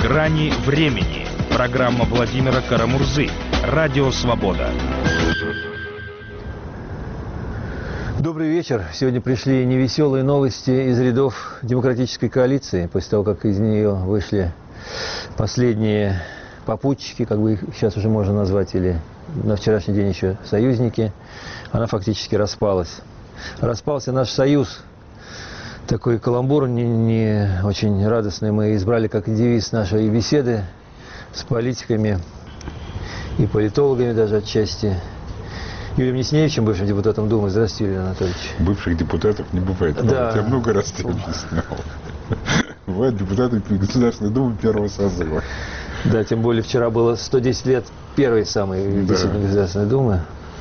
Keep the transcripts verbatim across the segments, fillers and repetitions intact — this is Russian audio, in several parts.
Грани времени. Программа Владимира Карамурзы. Радио «Свобода». Добрый вечер. Сегодня пришли невеселые новости из рядов демократической коалиции. После того, как из нее вышли последние попутчики, как бы их сейчас уже можно назвать, или на вчерашний день еще союзники, она фактически распалась. Распался наш союз. Такой каламбур не, не очень радостный мы избрали как девиз нашей беседы с политиками и политологами даже отчасти. Юрием Неснеевичем, бывшим депутатом Думы. Здравствуйте, Юрий Анатольевич. Бывших депутатов не бывает. Да. Я много раз тебя объяснял. Бывают депутаты Государственной Думы первого созыва. Да, тем более вчера было сто десять лет первой самой да. Государственной Думы.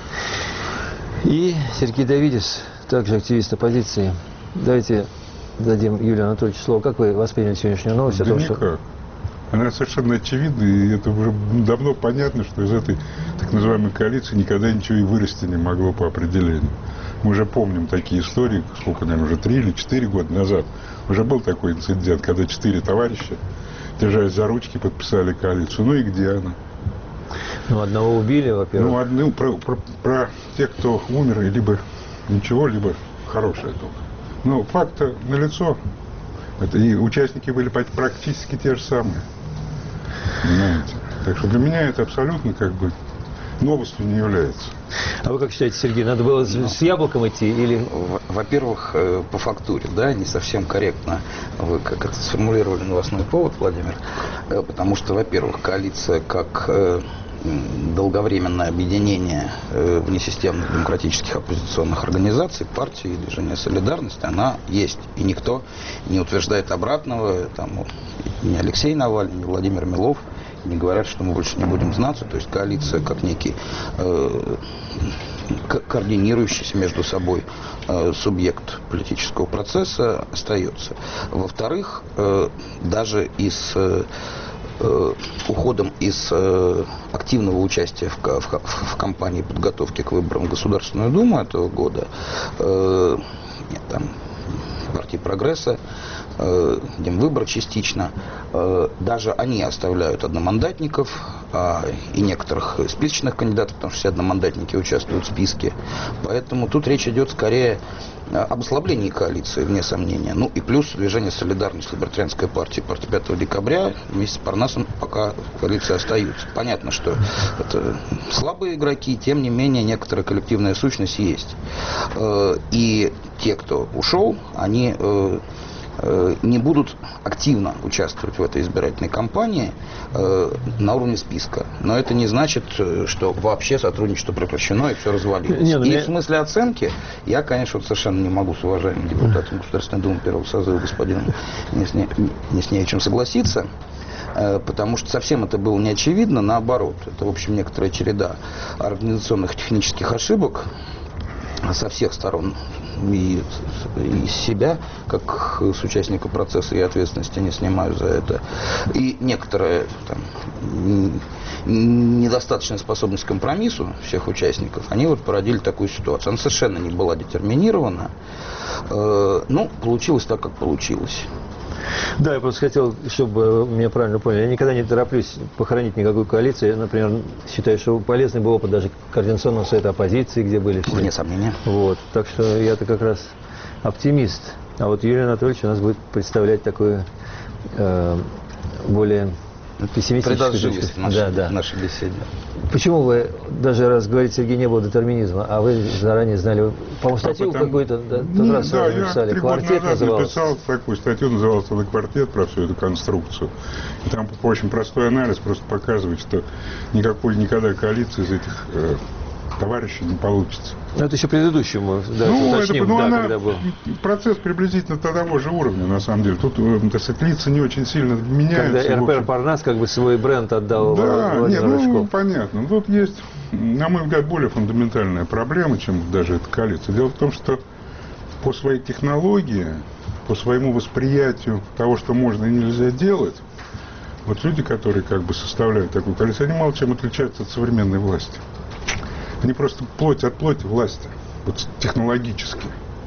И Сергей Давидис, также активист оппозиции. Давайте дадим Юрию Анатольевичу слово. Как вы восприняли сегодняшнюю новость? Да о том, никак. что... Она совершенно очевидна, и это уже давно понятно, что из этой так называемой коалиции никогда ничего и вырасти не могло по определению. Мы уже помним такие истории, сколько, наверное, уже три или четыре года назад. Уже был такой инцидент, когда четыре товарища, держась за ручки, подписали коалицию. Ну и где она? Ну, одного убили, во-первых. Ну, одну, про, про, про тех, кто умер, либо ничего, либо хорошее только. Но факт-то налицо. Это и участники были практически те же самые. Понимаете? Так что для меня это абсолютно как бы новостью не является. А вы как считаете, Сергей, надо было с, с яблоком идти или... Во-первых, по фактуре, да, не совсем корректно вы как это сформулировали новостной повод, Владимир, потому что, во-первых, коалиция как долговременное объединение внесистемных демократических оппозиционных организаций, партий и движения «Солидарность», она есть. И никто не утверждает обратного. Там, ни Алексей Навальный, ни Владимир Милов не говорят, что мы больше не будем знаться. То есть коалиция как некий э, координирующийся между собой э, субъект политического процесса остается. Во-вторых, э, даже из... Э, уходом из э, активного участия в, в, в кампании подготовки к выборам в Государственную Думу этого года, э, нет, там, партии Прогресса, э, Демвыбор частично, э, даже они оставляют одномандатников э, и некоторых списочных кандидатов, потому что все одномандатники участвуют в списке. Поэтому тут речь идет скорее об ослаблении коалиции, вне сомнения. Ну и плюс движение «Солидарность», Либертарианская партия, партия пятого декабря вместе с Парнасом пока в коалиции остаются. Понятно, что это слабые игроки, тем не менее некоторая коллективная сущность есть. И те, кто ушел, они не будут активно участвовать в этой избирательной кампании э, на уровне списка. Но это не значит, что вообще сотрудничество прекращено и все развалилось. Не, ну, и я... в смысле оценки я, конечно, вот совершенно не могу с уважаемым депутатом Государственной Думы первого созыва господином Неснеевичем согласиться, э, потому что совсем это было не очевидно, наоборот. Это, в общем, некоторая череда организационных и технических ошибок со всех сторон. И из себя, как с участника процесса, и ответственности не снимаю за это. И некоторая там, недостаточная способность к компромиссу всех участников, они вот породили такую ситуацию. Она совершенно не была детерминирована. Э, ну, получилось так, как получилось. Да, я просто хотел, чтобы меня правильно поняли. Я никогда не тороплюсь похоронить никакую коалицию. Я, например, считаю, что полезный был опыт даже Координационного совета оппозиции, где были все. Вне сомнения. Вот. Так что я-то как раз оптимист. А вот Юрий Анатольевич у нас будет представлять такую э, более пессимистическую предоживость нашей, да, да. нашей беседе. Почему вы, даже раз говорите, Сергей, не было детерминизма, а вы заранее знали, по-моему, статью а какую-то, да, ну, раз да, написали, я «Квартет» назывался. написал такую статью, называлась она «Квартет», про всю эту конструкцию. И там очень простой анализ, просто показывает, что никакой никогда коалиции из этих э, товарищей не получится. Ну, это еще предыдущему, да, ну, уточним, это, ну, да, она, когда был. Процесс приблизительно того же уровня, на самом деле. Тут, так сказать, лица не очень сильно меняются. Когда эр пэ эр Парнас как бы свой бренд отдал да, Владимиру нет, Рыжкову. ну, понятно. Тут есть, на мой взгляд, более фундаментальная проблема, чем даже эта коалиция. Дело в том, что по своей технологии, по своему восприятию того, что можно и нельзя делать, вот люди, которые как бы составляют такую коалицию, они мало чем отличаются от современной власти. Они просто плоть от плоти власти, вот технологически.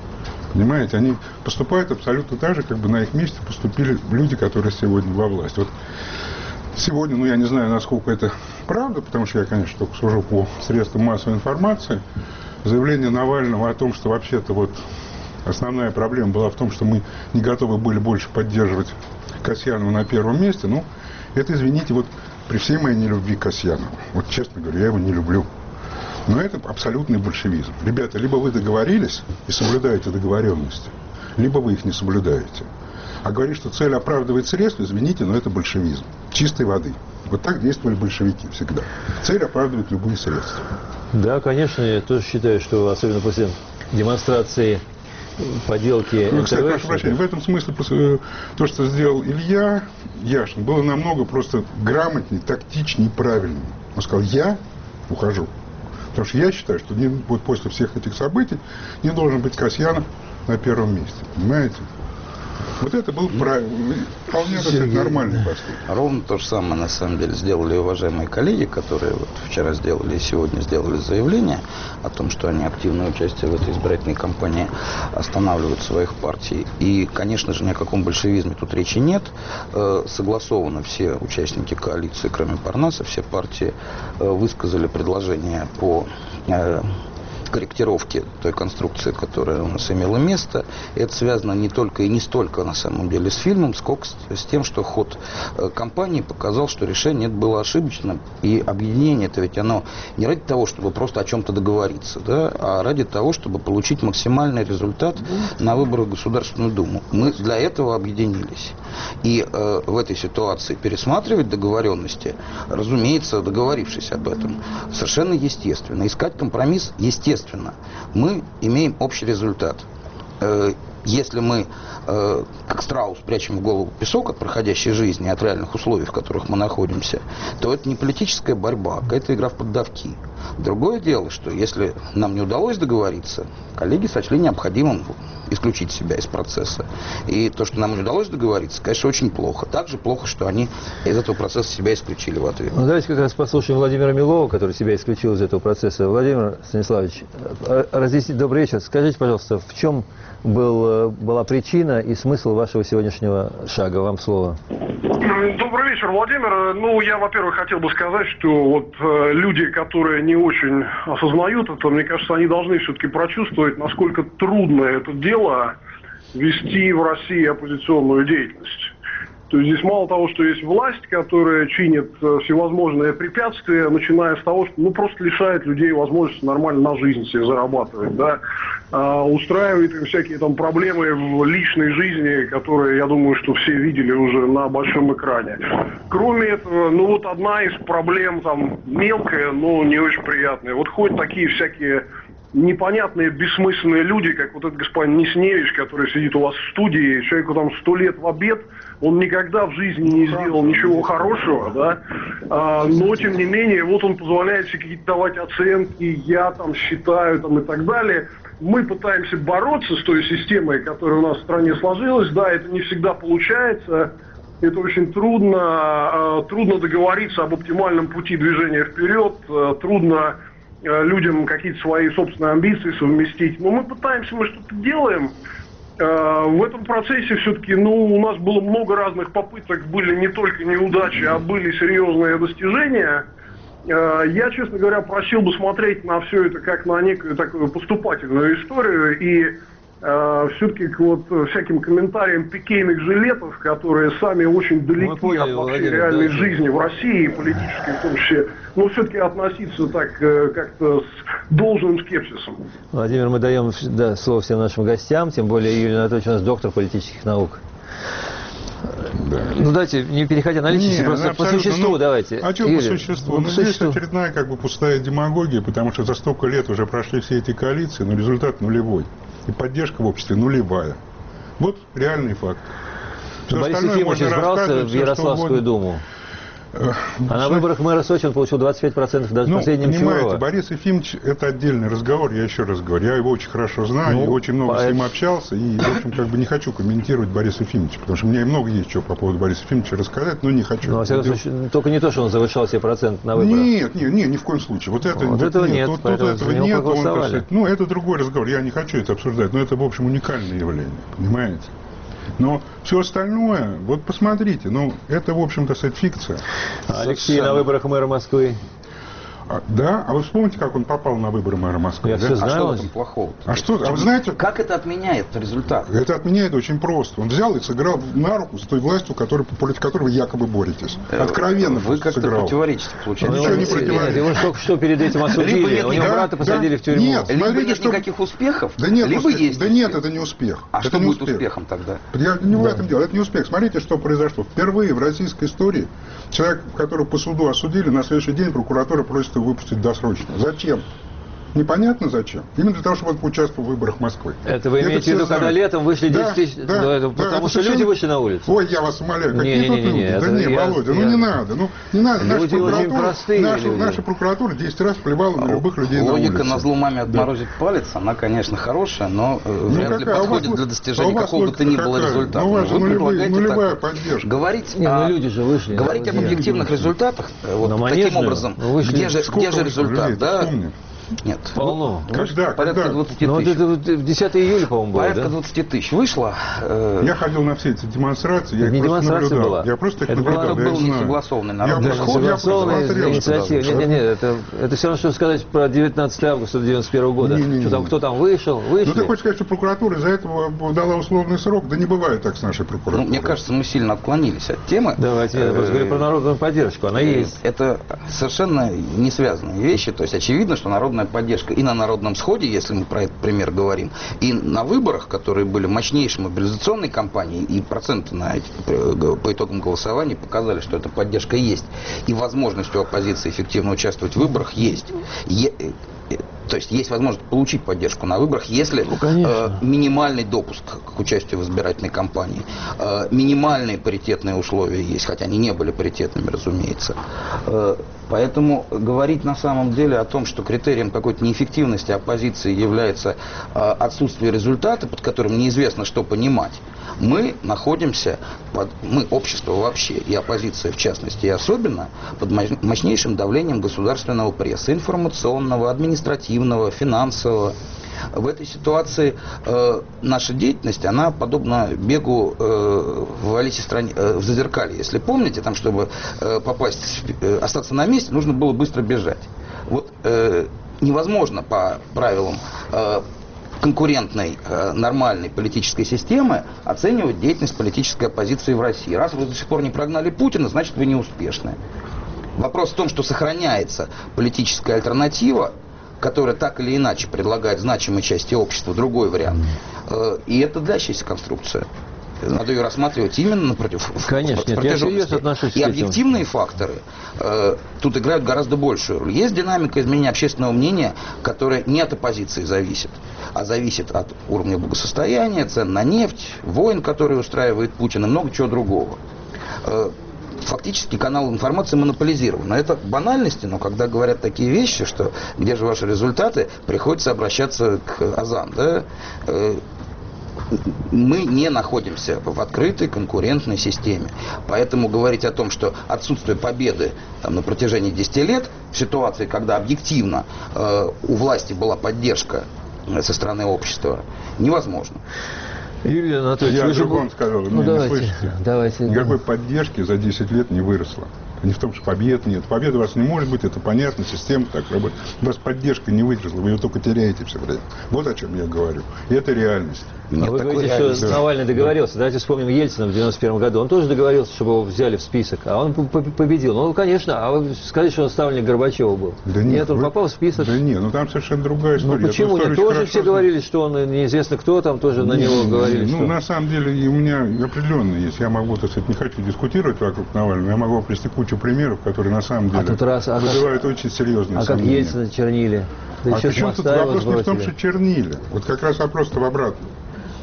Понимаете, они поступают абсолютно так же, как бы на их месте поступили люди, которые сегодня во власти. Вот сегодня, ну я не знаю, насколько это правда, потому что я, конечно, только сужу по средствам массовой информации, заявление Навального о том, что вообще-то вот основная проблема была в том, что мы не готовы были больше поддерживать Касьянова на первом месте, ну, это, извините, вот при всей моей нелюбви к Касьянову, вот честно говоря, я его не люблю. Но это абсолютный большевизм. Ребята, либо вы договорились и соблюдаете договоренности, либо вы их не соблюдаете. А говорить, что цель оправдывает средства, извините, но это большевизм. Чистой воды. Вот так действовали большевики всегда. Цель оправдывает любые средства. Да, конечно, я тоже считаю, что особенно после демонстрации поделки ну, кстати, прошу прощения, в этом смысле то, что сделал Илья Яшин, было намного просто грамотнее, тактичнее, правильнее. Он сказал, я ухожу. Потому что я считаю, что не, вот после всех этих событий не должен быть Касьянов на первом месте. Понимаете? Вот это был правильный, вполне сказать, нормальный поступок. Ровно то же самое, на самом деле, сделали уважаемые коллеги, которые вот вчера сделали и сегодня сделали заявление о том, что они активное участие в этой избирательной кампании останавливают своих партий. И, конечно же, ни о каком большевизме тут речи нет. Согласованы все участники коалиции, кроме Парнаса, все партии высказали предложение по корректировки той конструкции, которая у нас имела место. И это связано не только и не столько, на самом деле, с фильмом, сколько с, с тем, что ход э, кампании показал, что решение это было ошибочным. И объединение это ведь оно не ради того, чтобы просто о чем-то договориться, да, а ради того, чтобы получить максимальный результат на выборах в Государственную Думу. Мы для этого объединились. И э, в этой ситуации пересматривать договоренности, разумеется, договорившись об этом, совершенно естественно. Искать компромисс естественно. Мы имеем общий результат. Если мы, как страус, прячем в голову песок от проходящей жизни, от реальных условий, в которых мы находимся, то это не политическая борьба, а это игра в поддавки. Другое дело, что если нам не удалось договориться, коллеги сочли необходимым исключить себя из процесса. И то, что нам не удалось договориться, конечно, очень плохо. Также плохо, что они из этого процесса себя исключили в ответ. Ну, давайте как раз послушаем Владимира Милова, который себя исключил из этого процесса. Владимир Станиславович, разъясните, добрый вечер. Скажите, пожалуйста, в чем был, была причина и смысл вашего сегодняшнего шага? Вам слово. Добрый вечер, Владимир. Ну, я, во-первых, хотел бы сказать, что вот э, люди, которые не очень осознают это, мне кажется, они должны все-таки прочувствовать, насколько трудно это дело вести в России оппозиционную деятельность. То есть здесь мало того, что есть власть, которая чинит всевозможные препятствия, начиная с того, что ну, просто лишает людей возможности нормально на жизнь себе зарабатывать, да, а, устраивает им всякие там проблемы в личной жизни, которые, я думаю, что все видели уже на большом экране. Кроме этого, ну вот одна из проблем там мелкая, но не очень приятная. Вот ходят такие всякие непонятные, бессмысленные люди, как вот этот господин Несневич, который сидит у вас в студии, человеку там сто лет в обед, он никогда в жизни не сделал ничего хорошего, да, а, но тем не менее, вот он позволяет себе какие-то давать оценки, я там считаю, там и так далее. Мы пытаемся бороться с той системой, которая у нас в стране сложилась, да, это не всегда получается, это очень трудно, трудно договориться об оптимальном пути движения вперед, трудно людям какие-то свои собственные амбиции совместить. Но мы пытаемся, мы что-то делаем. В этом процессе все-таки, ну, у нас было много разных попыток, были не только неудачи, а были серьезные достижения. Я, честно говоря, просил бы смотреть на все это как на некую такую поступательную историю и Uh, все-таки к вот всяким комментариям пикейных жилетов, которые сами очень далеки поняли, от вообще Владимир, реальной да, жизни да. в России, политической в том числе, но все-таки относиться так как-то с должным скепсисом. Владимир, мы даем да, слово всем нашим гостям, тем более Юрий Анатольевич у нас доктор политических наук. Да. Ну давайте, не переходя на личности, просто по существу ну, давайте. А что по существу? Ну, ну здесь существу. Очередная как бы пустая демагогия, потому что за столько лет уже прошли все эти коалиции, но результат нулевой. И поддержка в обществе нулевая. Вот реальный факт. Борис Ефимович избрался в Ярославскую Думу. А на выборах мэра Сочи он получил двадцать пять процентов, даже ну, последним понимаете, Чурова. Борис Ефимович – это отдельный разговор, я еще раз говорю. Я его очень хорошо знаю, Ну, и очень много поэт... с ним общался, и, в общем, как бы не хочу комментировать Бориса Ефимовича, потому что у меня и много есть чего по поводу Бориса Ефимовича рассказать, но не хочу. Ну, во всяком случае, только не то, что он завышал себе процент на выборах. Нет, нет, нет, ни в коем случае. Вот, это, вот вот этого нет, нет, тут, поэтому тут этого за него нет, он, так проголосовали. сказать, ну, это другой разговор, я не хочу это обсуждать, но это, в общем, уникальное явление, понимаете? Но все остальное, вот посмотрите, ну, это, в общем-то, сказать, фикция. Алексей на выборах мэра Москвы. А, да? А вы вспомните, как он попал на выборы мэра Москвы? Я да? все А знаю. что в этом плохого? А что, а вы знаете, Как это отменяет результат? это отменяет очень просто. Он взял и сыграл на руку с той властью, который, против которой вы якобы боретесь. Откровенно Вы как-то сыграл. противоречите, получается. Ничего не Нет, противоречит. его же только что перед этим осудили. Либо нет У него да, брата посадили да, в тюрьму. нет. Либо Смотрите, нет что- никаких успехов, Да нет, либо успех. есть Да успех. нет, это не успех. А это что не будет успех. успехом тогда? Я не в этом дело, это не успех. Смотрите, что произошло. Впервые в российской истории человек, которого по суду осудили, на следующий день прокуратура просит его выпустить досрочно. Зачем? Непонятно зачем. Именно для того, чтобы он поучаствовал в выборах Москвы. Это вы Это имеете в все виду, когда знают. летом вышли Да, десять тысяч? да, Ну, это да, потому это что люди совершенно- вышли на улицу? Ой, я вас умоляю, какие Не, не, тут не, не, люди? это Да не, я- Володя, я- ну не надо. Ну, не надо. Наша Люди очень прокуратура, простые наша, люди. наша прокуратура десять раз плевала на любых людей на Логика улице. на злу маме отморозить палец, она, конечно, хорошая, но э, Ну, вряд ли какая? А у вас подходит лог- для а у достижения вас какого бы то ни логика было какая? результата. Ну, у вас Вы же нулевые- предлагаете нулевая так. поддержка. Говорить Не, ну о, люди же вышли. говорить об Нет. объективных результатах, э, вот На таким Манежную образом, вышли. где же, Сколько где же вышло результат, людей, да? вспомни. Нет. Полно. Когда? Порядка Когда? двадцати Ну, вот тысяч. это вот десятого июля, по-моему, было, Порядка да? двадцати тысяч вышло. э, Я ходил на все эти демонстрации, я Это их не просто демонстрация наблюдал. была. Я просто их Это была- наблюдал, это я был их знаю. несогласованный Я народный просто- сход, я Согласованная посмотрел, инициатива. что Нет, нет, нет, это, это все равно, что сказать про девятнадцатого августа девяносто первого года. Не-не-не. Что там, кто там вышел, вышли. Ну, ты хочешь сказать, что прокуратура из-за этого дала условный срок? Да не бывает так с нашей Ну, прокуратурой. мне кажется, мы сильно отклонились от темы. Давайте, я просто Э, говорю про народную поддержку. Она есть. Это совершенно не связанные вещи. То есть очевидно, что народная поддержка и на народном сходе, если мы про этот пример говорим, и на выборах, которые были мощнейшей мобилизационной кампанией, и проценты на эти, по итогам голосования показали, что эта поддержка есть. И возможность у оппозиции эффективно участвовать в выборах есть. Е- То есть есть возможность получить поддержку на выборах, если Ну, конечно. э, минимальный допуск к участию в избирательной кампании, э, минимальные паритетные условия есть, хотя они не были паритетными, разумеется. Э, поэтому говорить на самом деле о том, что критерием какой-то неэффективности оппозиции является э, отсутствие результата, под которым неизвестно, что понимать, мы находимся, под, мы, общество вообще, и оппозиция в частности, и особенно, под мощнейшим давлением государственного пресса, информационного, административного, финансового. В этой ситуации э, наша деятельность, она подобна бегу э, в Алисе стране, э, в Зазеркалье. Если помните, там, чтобы э, попасть, э, остаться на месте, нужно было быстро бежать. Вот э, невозможно по правилам э, конкурентной, э, нормальной политической системы оценивать деятельность политической оппозиции в России. Раз вы до сих пор не прогнали Путина, значит вы не успешны. Вопрос в том, что сохраняется политическая альтернатива, которая так или иначе предлагает значимой части общества другой вариант. Э, и это длящаяся конструкция. Надо ее рассматривать именно против Конечно, нет, я серьезно отношусь к И этим. объективные факторы э, тут играют гораздо большую роль. Есть динамика изменения общественного мнения, которая не от оппозиции зависит, а зависит от уровня благосостояния, цен на нефть, войн, которые устраивает Путин, и много чего другого. Э, Фактически канал информации монополизирован. Но это банальности, но когда говорят такие вещи, что где же ваши результаты, приходится обращаться к Азан. Да? Э, Мы не находимся в открытой конкурентной системе. Поэтому говорить о том, что отсутствие победы там, на протяжении десяти лет, в ситуации, когда объективно э, у власти была поддержка э, со стороны общества, невозможно. Юрий Анатольевич, Я вы о же... другом сказал, вы Ну, меня давайте, не слышите. давайте. Никакой поддержки за десять лет не выросло. Не в том, что побед нет. Победы у вас не может быть, это понятно, система так работает. У вас поддержка не выросла, вы ее только теряете все время. Вот о чем я говорю. И это реальность. А Нет вы такой говорите, реальности. что Навальный договорился. Давайте вспомним Ельцина в девяносто первом году. Он тоже договорился, чтобы его взяли в список. А он победил. Ну, конечно. А вы сказали, что он ставленник Горбачева был. Да нет, он вы- попал в список. Да нет, ну там совершенно другая Ну, история. почему Эту нет? историю Тоже очень все хорошо говорили, что он неизвестно кто там, тоже на Не, него не, говорили, не. что... Ну, на самом деле, и у меня определенно есть. Я могу, так сказать, не хочу дискутировать вокруг Навального, я могу привести кучу примеров, которые на самом деле А тут раз, а как- вызывают очень серьезные А как сомнения. Ельцина чернили? Да А еще с причем тут моста его вопрос не в том, сбросили. что чернили. Вот как раз вопрос-то в обратном.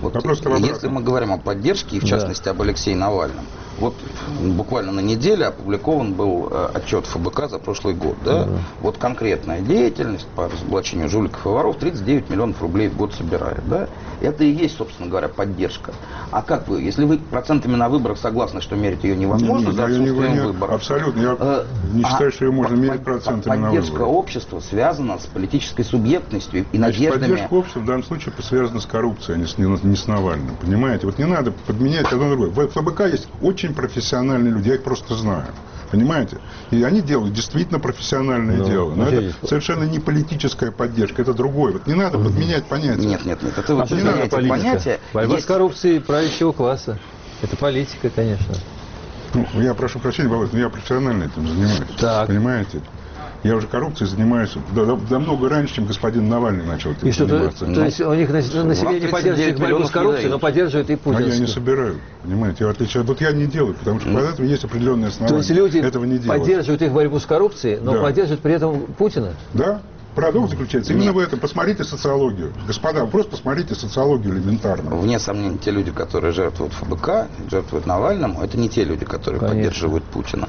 Вот Вопрос-то если мы говорим о поддержке, и в частности да. об Алексее Навальном, вот буквально на неделе опубликован был э, отчет эф бэ ка за прошлый год. Да? Mm-hmm. Вот конкретная деятельность по разоблачению жуликов и воров тридцать девять миллионов рублей в год собирает. Да? Это и есть, собственно говоря, поддержка. А как вы, если вы процентами на выборах согласны, что мерить ее невозможно, за отсутствием выборов? Абсолютно. Я э, не считаю, а, что ее можно мерить процентами на выборах. Поддержка общества связана с политической субъектностью и Значит, надеждами. Поддержка общества в данном случае связана с коррупцией, а не с, не, не с Навальным. Понимаете? Вот не надо подменять одно на другое. В эф бэ ка есть очень профессиональные люди, я их просто знаю. Понимаете? И они делают действительно профессиональное ну, дело. Но это есть. Совершенно не политическая поддержка, это другое. Вот не надо подменять понятия. Нет, нет, нет. Это вот а не надо понятия. Борьба есть... с коррупцией правящего класса. Это политика, конечно. Ну, я прошу прощения, Володь, но я профессионально этим занимаюсь. Так. Понимаете? Я уже коррупцией занимаюсь намного раньше, чем господин Навальный начал этим и что, заниматься. То, то есть у них население поддерживает борьбу с коррупцией, но поддерживает и Путин. А я не собираю, понимаете, я, в отличие, вот я не делаю, потому что mm. под этим есть определенные основания. То есть люди этого не поддерживают их борьбу с коррупцией, но да. поддерживают при этом Путина? Да. Парадокс заключается именно в этом. Посмотрите социологию. Господа, вы просто посмотрите социологию элементарно. Вне сомнений, те люди, которые жертвуют эф бэ ка, жертвуют Навальному, это не те люди, которые Конечно. поддерживают Путина.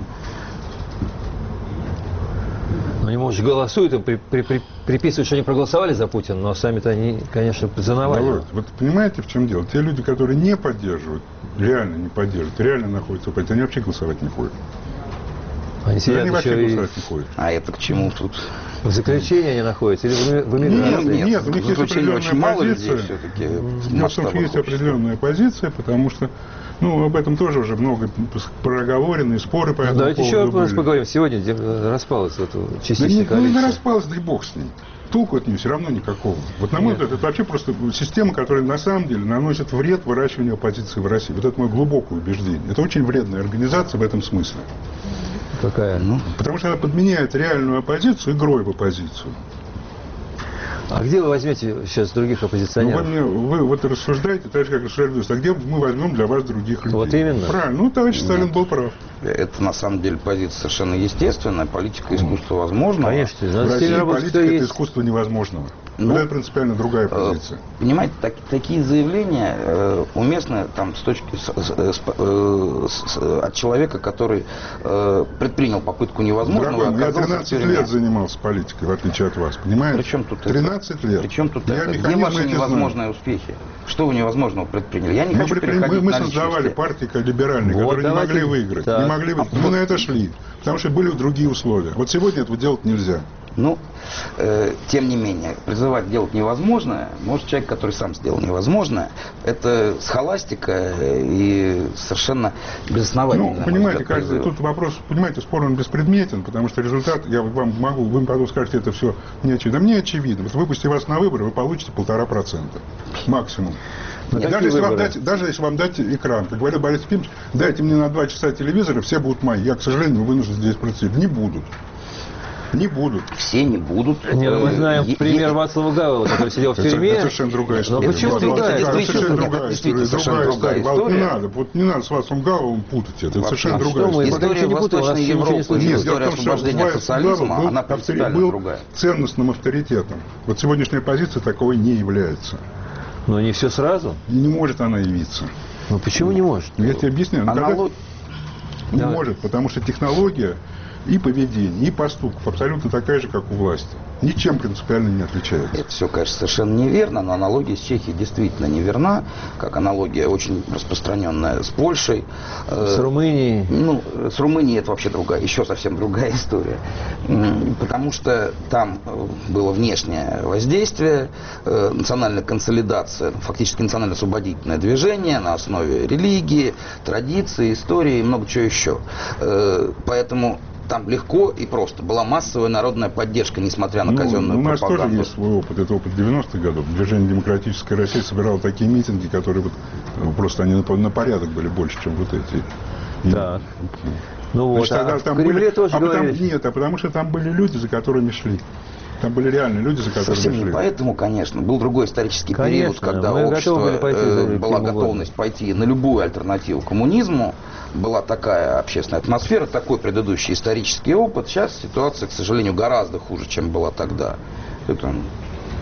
Они, может, голосуют, им при, при, при, приписывают, что они проголосовали за Путина, но сами-то они, конечно, за Навального. Да, вот, вот понимаете, в чем дело? Те люди, которые не поддерживают, реально не поддерживают, реально находятся в партии, они вообще голосовать не ходят. Они сидят они вообще и... голосовать не ходят. А это к чему тут? В заключении они находятся или в эмиграции? Нет, нет, нет, у них есть определенная очень мало позиция. Людей все-таки в том, что есть определенная позиция, потому что ну, об этом тоже уже много проговорено, и споры по этому Давайте поводу еще раз были. поговорим. Сегодня распалась эта частичная да не, коалиция. Ну, не распалась, да и бог с ней. Толку от нее все равно никакого. Вот на мой взгляд, это вообще просто система, которая на самом деле наносит вред выращиванию оппозиции в России. Вот это мое глубокое убеждение. Это очень вредная организация в этом смысле. Какая? Ну, потому что она подменяет реальную оппозицию игрой в оппозицию. А где вы возьмете сейчас других оппозиционеров? Ну, вы, мне, вы вот рассуждаете, так же, как рассуждаете, а где мы возьмем для вас других людей? Вот именно. Правильно. Ну, товарищ Сталин Нет. был прав. Это, на самом деле, позиция совершенно естественная. Политика искусства возможно. Конечно. В России политика – это искусство невозможного. Ну, это принципиально другая позиция. Понимаете, так, такие заявления э, уместны там, с точки, с, с, э, с, от человека, который э, предпринял попытку невозможного. Дорогой, я тринадцать лет занимался политикой, в отличие от вас. Понимаете? Причем тут тринадцать лет. Причем тут это? Где ваши невозможные знаю. успехи? Что вы невозможного предприняли? Я не мы хочу предпри... переходить Мы, мы на создавали партии либеральные, вот, которые давайте... не могли выиграть. Так. Не могли выиграть. Мы на это шли, потому что были другие условия. Вот сегодня этого делать нельзя. Ну, э, тем не менее, призывать делать невозможное, может человек, который сам сделал невозможное, это схоластика и совершенно безосновательно. Ну, понимаете, кажется, тут вопрос, понимаете, спор он беспредметен, потому что результат, я вам могу, вы потом скажете, это все не очевидно. Да мне очевидно. Вот выпусти вас на выборы, вы получите полтора процента максимум. Нет, даже, если вам дать, даже если вам дать экран, как говорил Борис Ефимович, дайте мне на два часа телевизора, все будут мои. Я, к сожалению, вынужден здесь процитировать. Не будут. Не будут. Все не будут. Не, мы знаем е- пример е- Вацлава Гавела, который сидел в тюрьме. Это совершенно другая история. Но почему другая? Это совершенно другая история. Совершенно другая история. Вот не надо, вот не надо с Вацлавом Гавелом путать это. Это совершенно другая история. История Восточной Европы, история освобождения социализма, она принципиально другая. Ценностным авторитетом. Вот сегодняшняя позиция таковой не является. Но не все сразу. Не может она явиться. Ну почему не может? Я тебе объясняю. Аналог... Не Давай. может, потому что технология и поведение, и поступков абсолютно такая же, как у власти. Ничем принципиально не отличается. Это все, конечно, совершенно неверно, но аналогия с Чехией действительно неверна, как аналогия очень распространенная с Польшей. С Румынией. Ну, с Румынией это вообще другая, еще совсем другая история. Потому что там было внешнее воздействие, национальная консолидация, фактически национально-освободительное движение на основе религии, традиции, истории и много чего еще. Поэтому там легко и просто. Была массовая народная поддержка, несмотря на казенную ну, у нас пропаганду. тоже есть свой опыт. Это опыт девяностых годов. Движение «Демократическая Россия» собирало такие митинги, которые вот, просто они на, на порядок были больше, чем вот эти. Да. Ну вот, Значит, а там в Кремле были, тоже а говорили. Потому, нет, а потому что там были люди, за которыми шли. Там были реальные люди, за которыми Совсем шли. не поэтому, конечно. Был другой исторический конечно, период, когда у общества э, была готовность пойти на любую альтернативу коммунизму. Была такая общественная атмосфера, такой предыдущий исторический опыт. Сейчас ситуация, к сожалению, гораздо хуже, чем была тогда. Это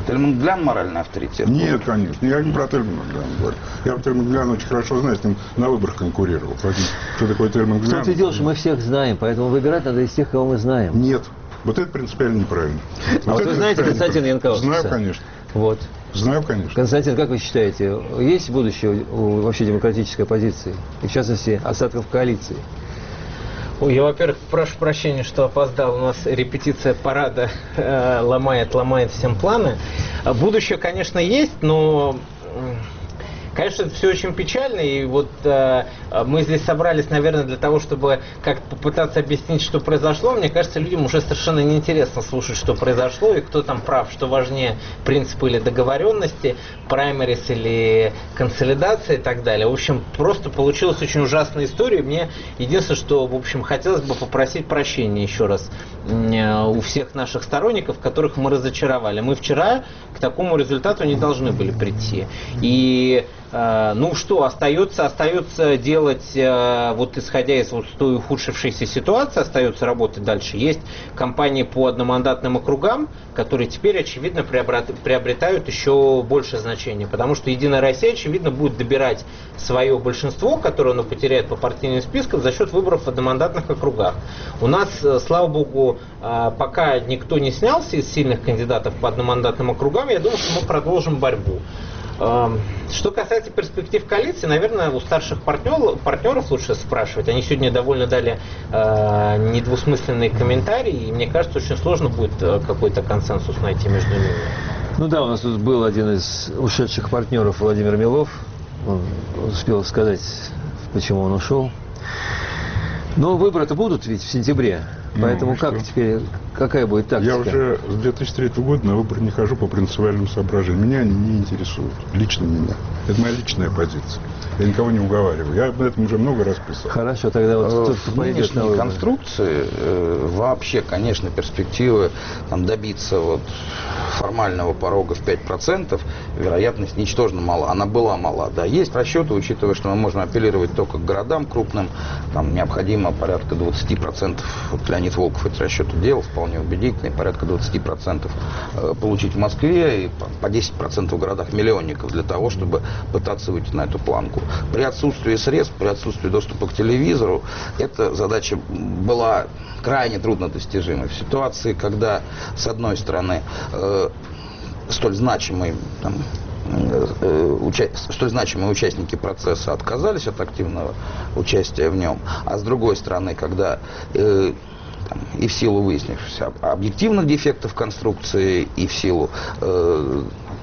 Тельман-Глян моральный авторитет? Нет, конечно. Я не про Тельмана-Гляна говорю. Я про Тельмана-Гляна очень хорошо знаю, с ним на выборах конкурировал. Поэтому, что такое Тельман-Глян? В том-то и дело, что мы всех знаем, поэтому выбирать надо из тех, кого мы знаем. Нет. Вот это принципиально неправильно. А вот, вот вы знаете Константина Янковского? Знаю, конечно. Вот. Знаю, конечно. Константин, как вы считаете, есть будущее у вообще демократической оппозиции? И в частности, остатков коалиции? Ой, я, во-первых, прошу прощения, что опоздал. У нас репетиция парада э, ломает, ломает всем планы. Будущее, конечно, есть, но... Конечно, это все очень печально, и вот э, мы здесь собрались, наверное, для того, чтобы как-то попытаться объяснить, что произошло. Мне кажется, людям уже совершенно неинтересно слушать, что произошло, и кто там прав, что важнее, принципы или договоренности, праймерис или консолидация и так далее. В общем, просто получилась очень ужасная история. Мне единственное, что, в общем, хотелось бы попросить прощения еще раз э, у всех наших сторонников, которых мы разочаровали. Мы вчера к такому результату не должны были прийти. И ну что, остается, остается делать, вот исходя из вот той ухудшившейся ситуации, остается работать дальше. Есть кампании по одномандатным округам, которые теперь, очевидно, приобретают еще большее значение, потому что Единая Россия, очевидно, будет добирать свое большинство, которое она потеряет по партийным спискам, за счет выборов в одномандатных округах. У нас, слава богу, пока никто не снялся из сильных кандидатов по одномандатным округам, я думаю, что мы продолжим борьбу. Что касается перспектив коалиции, наверное, у старших партнеров, партнеров лучше спрашивать. Они сегодня довольно дали э, недвусмысленные комментарии, и мне кажется, очень сложно будет какой-то консенсус найти между ними. Ну да, у нас тут был один из ушедших партнеров, Владимир Милов. Он успел сказать, почему он ушел. Но выборы-то будут ведь в сентябре. Поэтому ну, как что? Теперь, какая будет тактика? Я уже с две тысячи третьего года на выборы не хожу по принципиальным соображениям. Меня они не интересуют. Лично меня. Это моя личная позиция. Я никого не уговариваю. Я об этом уже много раз писал. Хорошо, тогда вот тот, кто пойдет на выборы. Конструкции э, вообще, конечно, перспективы там, добиться вот, формального порога в пять процентов, вероятность ничтожно мала. Она была мала. Да, есть расчеты, учитывая, что мы можем апеллировать только к городам крупным. Там необходимо порядка двадцать процентов. Вот Леонид Волков эти расчеты делал, вполне убедительные. Порядка двадцать процентов получить в Москве и по десять процентов в городах-миллионников для того, чтобы пытаться выйти на эту планку. При отсутствии средств, при отсутствии доступа к телевизору, эта задача была крайне труднодостижимой. В ситуации, когда, с одной стороны, э, столь значимые, там, э, уча... столь значимые участники процесса отказались от активного участия в нем, а с другой стороны, когда э, там, и в силу выяснившихся объективных дефектов конструкции, и в силу э,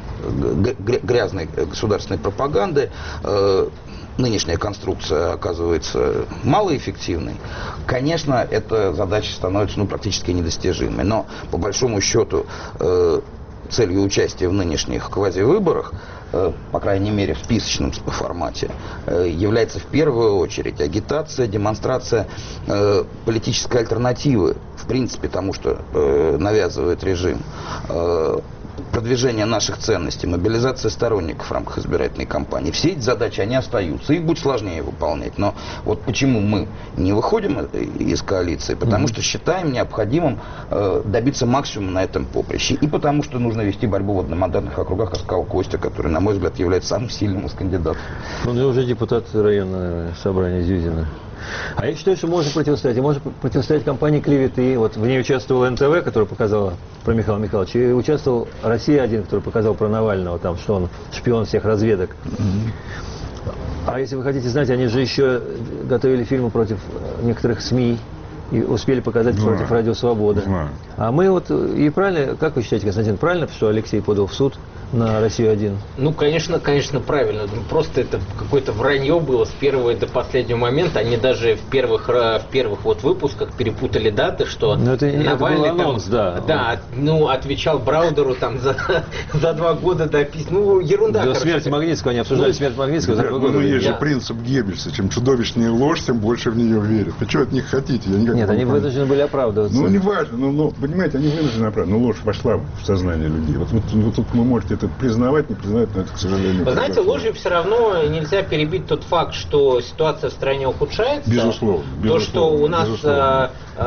грязной государственной пропаганды, э, нынешняя конструкция оказывается малоэффективной, конечно, эта задача становится ну, практически недостижимой. Но, по большому счету, э, целью участия в нынешних квазивыборах, э, по крайней мере в списочном формате, э, является в первую очередь агитация, демонстрация э, политической альтернативы, в принципе, тому, что э, навязывает режим. Э, продвижение наших ценностей, мобилизация сторонников в рамках избирательной кампании. Все эти задачи, они остаются. Их будет сложнее выполнять. Но вот почему мы не выходим из коалиции? Потому mm-hmm. что считаем необходимым э, добиться максимума на этом поприще. И потому что нужно вести борьбу в одномандатных округах, как сказал Костя, который, на мой взгляд, является самым сильным из кандидатов. Он же уже депутат районного собрания Зюзина. А я считаю, что можно противостоять. И можно противостоять кампании клеветы. Вот в ней участвовал эн тэ вэ, который показала про Михаила Михайловича, и участвовал Россия-один, который показал про Навального, там, что он шпион всех разведок. Mm-hmm. А если вы хотите знать, они же еще готовили фильмы против некоторых СМИ и успели показать Знаю. против Радио Свобода. Знаю. А мы вот, и правильно, как вы считаете, Константин, правильно, что Алексей подал в суд на Россию-один? Ну, конечно, конечно, правильно. Просто это какое-то вранье было с первого до последнего момента. Они даже в первых, в первых вот выпусках перепутали даты, что Но это, Навальный это был анонс, там, да. да, ну, отвечал Браудеру там за, за два года до письма. Ну, ерунда. До смерти Магнитского, они обсуждали ну, смерть Магнитского за два года. Ну, есть же принцип Геббельса. Чем чудовищнее ложь, тем больше в нее верят. Вы что от них хотите? Я никак Нет, не они помню. вынуждены были оправдываться. Ну, не важно. Ну, ну, понимаете, они вынуждены оправдываться. Но ложь вошла в сознание людей. Вот, вот, вот тут вы можете это признавать, не признавать, но это, к сожалению... Вы знаете, ложью все равно нельзя перебить тот факт, что ситуация в стране ухудшается. Безусловно. То, что у нас, безусловно.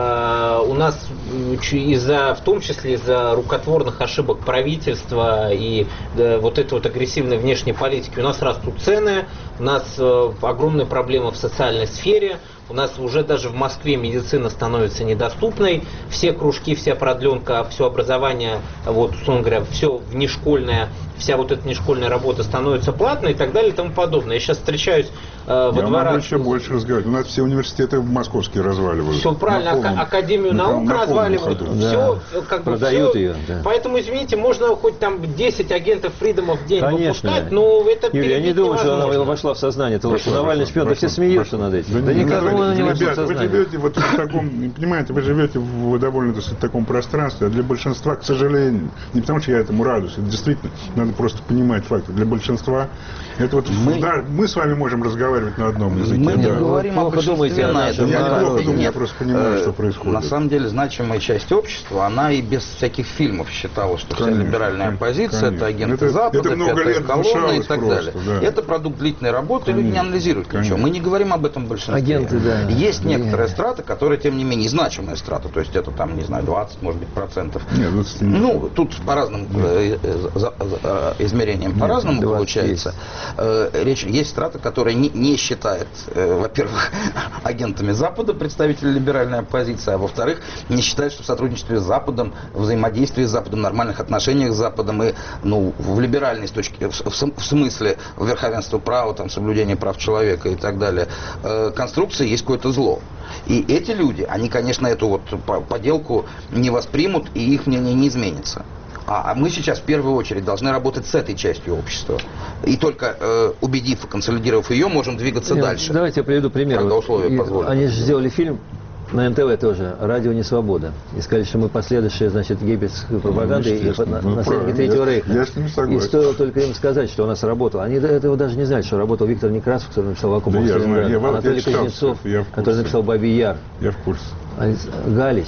а, у нас из-за, в том числе из-за рукотворных ошибок правительства и да, вот этой вот агрессивной внешней политики, у нас растут цены, у нас а, огромные проблемы в социальной сфере. У нас уже даже в Москве медицина становится недоступной. Все кружки, вся продленка, все образование, вот, условно говоря, все внешкольное, вся вот эта внешкольная работа становится платной и так далее и тому подобное. Я сейчас встречаюсь э, во Я дворах... могу еще больше разговаривать. У нас все университы московские разваливают. Все правильно, полном, Академию на, наук на разваливают. Да. Все, как бы, продают все. ее. Да. Поэтому, извините, можно хоть там десять агентов Фридома в день Конечно. выпускать, но это Юрий, я не думаю, что она невозможно. вошла в сознание. Это Прошу, Навальный прошу, шпион, да прошу, все смеются прошу. над этим. Да, Да не никому надо. она не вошла в Ребят, вы сознание. живете вот в таком, понимаете, вы живете в довольно так сказать, таком пространстве, а для большинства, к сожалению, не потому что я этому радуюсь, это действительно, надо просто понимать факты. Для большинства, это вот, Мы- да, мы с вами можем разговаривать на одном языке. Мы не да. говорим о Плохо думаете большинстве о на нашем этом Я не народе. плохо думаю, я Нет. просто понимаю, Э, что происходит. На самом деле, значимая часть общества, она и без всяких фильмов считала, что Конечно, вся либеральная конечно, оппозиция конечно. это агенты Это- Запада, это много пятая лет колонна и внушалось так просто, далее. да. Это продукт длительной работы, люди не Конечно, анализируют ничего. конечно. Мы не говорим об этом большинстве. Агенты, да. Есть Влияют. некоторая страта, которая, тем не менее, значимая страта, то есть это там, не знаю, двадцать, может быть, процентов. Нет, двадцать нет. Ну, тут по разным э, э, за- за- э, измерениям по-разному двадцать получается. Э, речь есть страта, которая не, не считает, э, во-первых, агентами Запада представители либеральной оппозиции, а во-вторых, не считает, что в сотрудничестве с Западом, взаимодействии с Западом, нормальных отношениях с Западом и, ну, в либеральной с точки, в, в см- в смысле верховенства права, там, соблюдения прав человека и так далее, э, конструкции есть какое-то зло. И эти люди, они, конечно, эту вот по- поделку не воспримут, и их мнение не изменится. А, а мы сейчас в первую очередь должны работать с этой частью общества. И только э, убедив и консолидировав ее, можем двигаться Нет, дальше. Давайте я приведу пример. Когда Вот условия и позволят. Они же сделали фильм на эн тэ вэ тоже, «Радио не свобода». И сказали, что мы последующие, значит, геббельской пропаганды Ну, и естественно. на- Ну, наследники правильно. Третьего Я- Рейха. я с ними согласен. И стоило только им сказать, что у нас работало. Они до этого даже не знали, что работал Виктор Некрасов, который написал «Вакуум Да я знаю, Сталинграда», я- я Анатолий читал Кузнецов, всё это, я в который курсе. написал «Бабий Яр», Я в курсе. Алекс- Галич,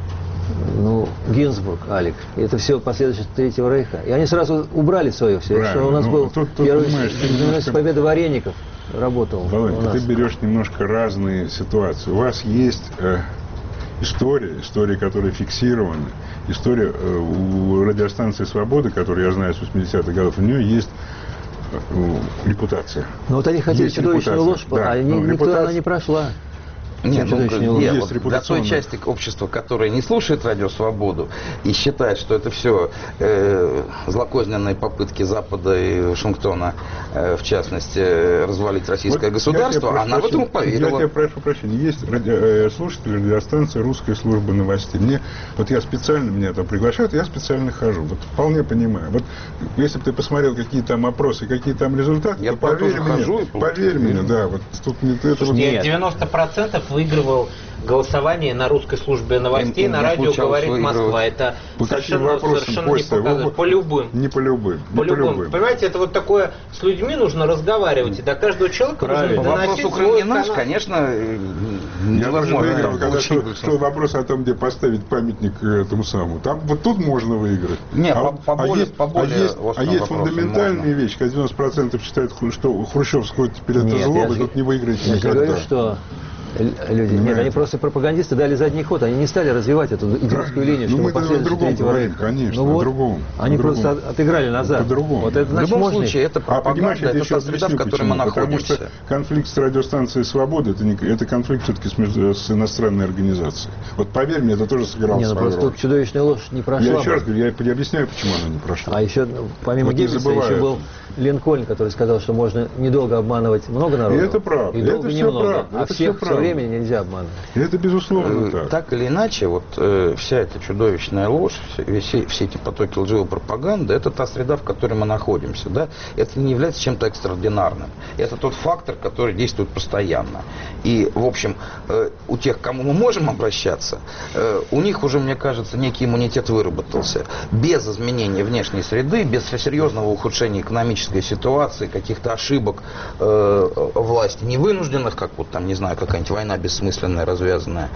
ну, Гинзбург, Алик. И это все последующие Третьего Рейха. И они сразу убрали свое все. Правильно. Что у нас Ну, был тут- тут, первый понимаешь, ты знаменитый немножко- победа Вареников работал. у Володька, нас. ты берешь немножко разные ситуации. У вас есть э, история, история, которая фиксирована, история э, у радиостанции «Свобода», которую я знаю с восьмидесятых годов, у нее есть э, репутация. Ну вот они хотели Есть чудовищную репутация, ложь, да. а ни- Ну, никто репутация- она не прошла. Нет, ну, Чудовищная нет, ложь. Есть вот для той репутационная. части общества, которая не слушает Радио Свободу и считает, что это все э, злокозненные попытки Запада и Вашингтона, э, в частности, э, развалить российское Вот я государство, тебя прошу она в этом прощения, поверила. Я тебя прошу прощения. Есть ради- э, слушатели радиостанции «Русская служба новостей». Мне, вот я специально, меня там приглашают, я специально хожу. Вот вполне понимаю. Вот если бы ты посмотрел, какие там опросы, какие там результаты, Я то туда поверь тоже мне, хожу и поверь мне, да, вот тут не это вот- Слушайте, Нет. девяносто процентов выигрывал голосование на русской службе новостей, Им- им на не радио случалось «Говорит Москва». выигрывать. Это По каким совершенно, вопросам, совершенно не Костя? показывает. Вы- По любым. Не по любым. По не по любым. любым. Понимаете, это вот такое, с людьми нужно разговаривать, и до каждого человека Правильно. нужно Вопрос доносить Украины свой наш, канал. конечно, э, Я даже невозможно выиграл, там когда получить шел, большинство. шел вопрос о том, где поставить памятник э, этому самому. Там вот тут можно выиграть. Не, а, по- по более- есть, по более а есть, а острым есть вопросам фундаментальные можно. вещи, когда девяносто процентов считают, ху- что хрущевское теперь это Нет, зло, я вы же- тут не выиграете Я же никогда. говорю, что л- люди... Нет, Понимаете? они просто пропагандисты дали задний ход. Они не стали развивать эту идиотскую линию, Ну, что мы мы о последующие другом Третьего говорим, Рейха. конечно, Ну о вот, другом, они о просто другом. от- отыграли назад. По-другому. Вот это В значит любом мощный... случае, это А понимаешь, пропаганда, я это еще та среда, в объясню, которой мы почему. Потому что находимся. конфликт с радиостанцией «Свобода» это, не, это конфликт все-таки с, между- с иностранной организацией. Вот поверь мне, это тоже сыграло Не, ну свою просто роль. тут чудовищная ложь не прошла. Я еще бы. раз говорю, я, я объясняю, почему она не прошла. А еще, ну, помимо Вот не Геббельса, забывай еще был это. Линкольн, который сказал, что можно недолго обманывать много народу. И это правда, И это долго всё немного. правда, А это всех всё все правда. время нельзя обманывать. И это безусловно Э, так. Так или иначе, вот э, вся эта чудовищная ложь, все, все, все эти потоки лживой пропаганды, это та среда, в которой мы находимся. Да? Это не является чем-то экстраординарным. Это тот фактор, который действует постоянно. И, в общем, э, у тех, к кому мы можем обращаться, э, у них уже, мне кажется, некий иммунитет выработался. Без изменения внешней среды, без серьезного ухудшения экономической ситуации, каких-то ошибок э, власти, невынужденных, как вот там, не знаю, какая-нибудь война бессмысленная, развязанная.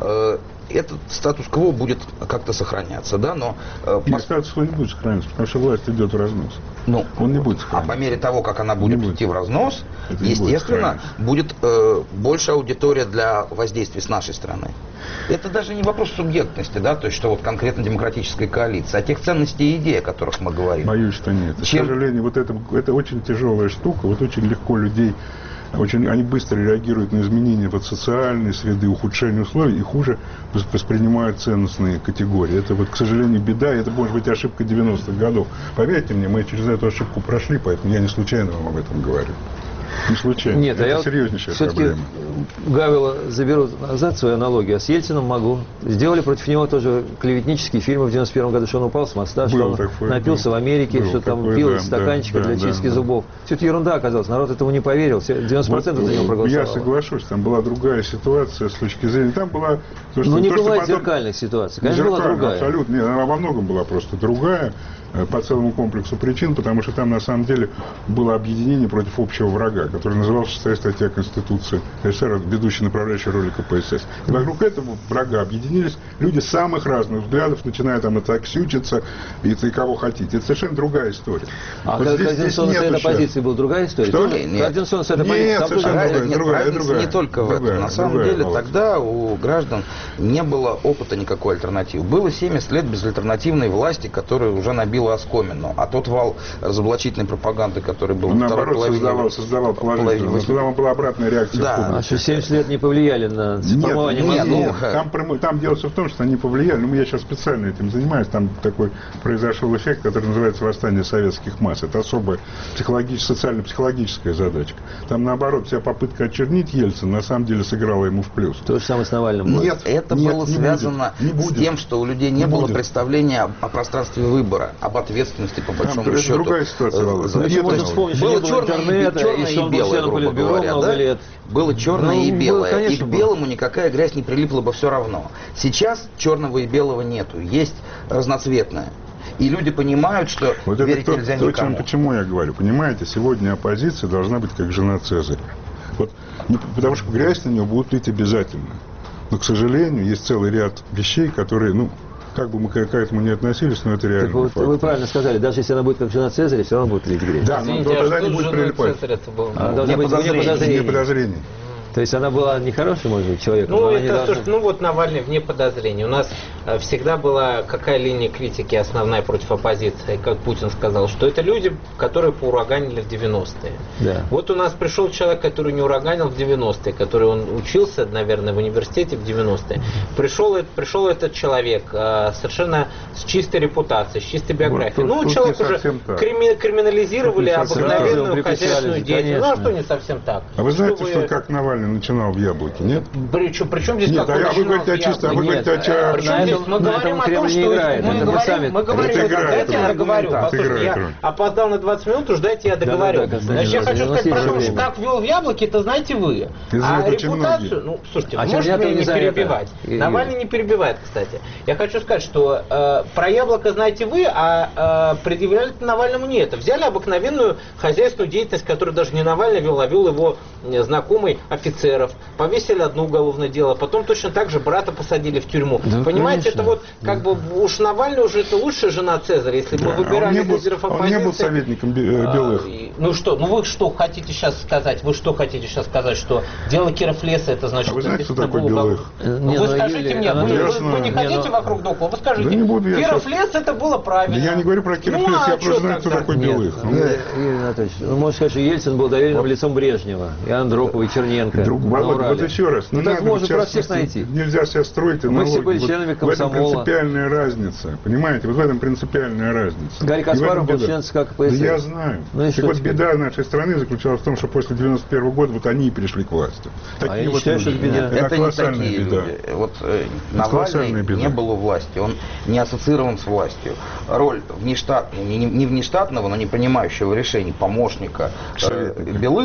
Этот статус-кво будет как-то сохраняться, да, но... Нет, статус-кво не будет сохраняться, потому что власть идет в разнос. Ну, он не будет сохраняться. А по мере того, как она будет не идти будет. в разнос, Это естественно, будет, будет э, больше аудитория для воздействия с нашей стороны. Это даже не вопрос субъектности, да, то есть, что вот конкретно демократическая коалиция, а тех ценностей и идей, о которых мы говорим. Боюсь, что нет. Чем... К сожалению, вот это, это очень тяжелая штука, вот очень легко людей, очень, они быстро реагируют на изменения вот социальной среды, ухудшение условий, и хуже воспринимают ценностные категории. Это вот, к сожалению, беда, и это может быть ошибка девяностых годов. Поверьте мне, мы через эту ошибку прошли, поэтому я не случайно вам об этом говорю. Не случайно. Нет, это а я серьезнейшая все-таки проблема. Гавела заберу назад свою аналогию, а с Ельциным могу. Сделали против него тоже клеветнические фильмы в девяносто первом году, что он упал с моста, Был что он такой, напился был. в Америке, Был что там такой, пил да, из стаканчика да, для да, чистки да. зубов. Все это ерунда оказалась, народ этому не поверил, все- девяносто процентов Вот, за него проголосовало. я соглашусь, там была другая ситуация с точки зрения. Там была... То, что, Ну не то, что бывает потом- зеркальных ситуаций, конечно, была Зеркально, другая. абсолютно. Нет, она во многом была просто другая э, по целому комплексу причин, потому что там на самом деле было объединение против общего врага, который назывался в шестой статье Конституции СССР, ведущей направляющей роли КПСС. И вокруг этого врага объединились люди самых разных взглядов, начиная там от Аксютица и, и кого хотите. Это совершенно другая история. А Вот вот здесь- Координационный здесь совет нету сейчас- оппозиции был другая история? Что? Тоже Нет. Координационный совет Нет, оппозиции там тоже совершенно другая другая. Нет, другая, разница другая. не только в этом. Другая, На самом другая, деле Володь. тогда у граждан не было опыта никакой альтернативы. Было семьдесят лет безальтернативной власти, которая уже набила оскомину. А тот вал разоблачительной пропаганды, который был Он, во второй наоборот, половине, создавал, создавал половине положительную. Но восьмидесятых. тогда была обратная реакция Да. публики. А что семьдесят лет не повлияли на Нет, формирование нет, нет, мозгов? ну, нет. Там, прямо- там дело все в том, что они повлияли. Ну, я сейчас специально этим занимаюсь. Там такой произошел эффект, который называется восстание советских масс. Это особая психологическая, социально-психологическая задачка. Там, наоборот, вся попытка очернить Ельцина на самом деле сыграла ему в плюс. То же самое с Навальным. было. Нет, Это нет, было не связано будет, не с будет. тем, что у людей не, Не было будет. представления о пространстве выбора, об ответственности по большому это счету. другая ситуация, Володя. За- Ну, еще Нет, можно то есть вспомнить, что было не было черное, интернета, и, черное и что он и был белое, членом грубо Политбюро говоря, много да? лет. Было черное Ну, и было, белое. конечно, и к было. белому никакая грязь не прилипла бы все равно. Сейчас черного и белого нету. Есть разноцветное. И люди понимают, что Вот это верить то, нельзя то, никому. чем- почему я говорю. Понимаете, сегодня оппозиция должна быть как жена Цезаря. Вот, не- потому что грязь на нее будут лить обязательно. Но, к сожалению, есть целый ряд вещей, которые, ну, как бы мы к к этому не относились, но это реально Так вот, факт. вы правильно сказали, даже если она будет как жена Цезаря, все равно будет лить грязь. Да, но Извините, но а тогда что не будет с женой прилипать. Цезаря-то было? А, Ну, должно вне быть вне подозрений. подозрений. Не подозрений. То есть она была нехорошей, может быть, человеком, Ну, но она это, не должна- слушай, ну вот Навальный вне подозрений. У нас э, всегда была какая линия критики основная против оппозиции, как Путин сказал, что это люди, которые поураганили в девяностые. Да. Вот у нас пришел человек, который не ураганил в девяностые, который он учился, наверное, в университете в девяностые. Пришел, э- пришел этот человек э, совершенно с чистой репутацией, с чистой биографией. тут- ну, тут человек не уже совсем так. крими- криминализировали Тут не совсем обыкновенную так. хозяйственную Приписали, деятельность. Ну, а конечно. что не совсем так? А вы знаете, вы- что как Навальный начинал в «Яблоке», нет? Причем, причем здесь Нет, как а он я- вы начинал говорите о с чисто, а вы Яблоки? говорите о ча- Причем на здесь этом- мы на говорим этом о том, Кремль что не играет, мы это мы говорим, сами- мы говорим, Это играет дайте я роль. договорю. Это Послушайте, играет я роль. опоздал на двадцать минут, уж дайте я договорю. Да-да-да, Константин Значит, я хочу Владимирович, сказать у нас про то, есть что время. как вел в Яблоке, это знаете вы. Я знаю А очень репутацию, многие. ну, слушайте, А вы можете Чернятов меня не не за это. перебивать. И- Навальный не перебивает, кстати. Я хочу сказать, что э, про Яблоко знаете вы, а э, предъявляли Навальному не это. Взяли обыкновенную хозяйственную деятельность, которую даже не Навальный вел, а вел его э, знакомый офицеров. Повесили одно уголовное дело, потом точно так же брата посадили в тюрьму. Да, Понимаете, конечно. это вот как бы уж Навальный уже это лучшая жена Цезаря, если бы Да, мы а он выбирали не был- лидеров он оппозиции. не был советником бе- э, белых. А, и- ну что, ну вы что хотите сейчас сказать? Вы что хотите сейчас сказать, что дело Киров Леса это значит... А вы знаете, что написано такое было белых? уголовно? Э, Ну не, вы ну, скажите Юлия, мне, вы, она- вы- Ясно. вы не Не, хотите ну- вокруг да около? Вы скажите, Да не буду я Киров сейчас- Лес это было правильно. Да я не говорю про Киров Ну, Лес, а я просто чё знаю, кто тогда? такой Нет, белых. Ну, Юрий Юрий Анатольевич, ну, можно сказать, что Ельцин был доверенным лицом Брежнева, и Андропова, и Черненко. Друг, на Володя, Урале. вот еще раз. Ну, не так надо, можно в про всех частности, найти. Нельзя себя строить Мы аналогии. все были Вот членами в этом комсомола. принципиальная разница. Понимаете, вот в этом принципиальная разница. Гарри И в этом Каспаров был беда. член ЦК КПСС. Да я знаю. Ну и так что вот теперь? беда нашей страны заключалась в том, что после девяносто первого года вот они и пришли к власти. А я не считаю, что это люди. беда. Это, Это не колоссальная такие беда. люди. Вот э, Это колоссальная Навальный беда. не был у власти, он не ассоциирован с властью. Роль внештатного, не, не внештатного, но не принимающего решений помощника э, Советника. белых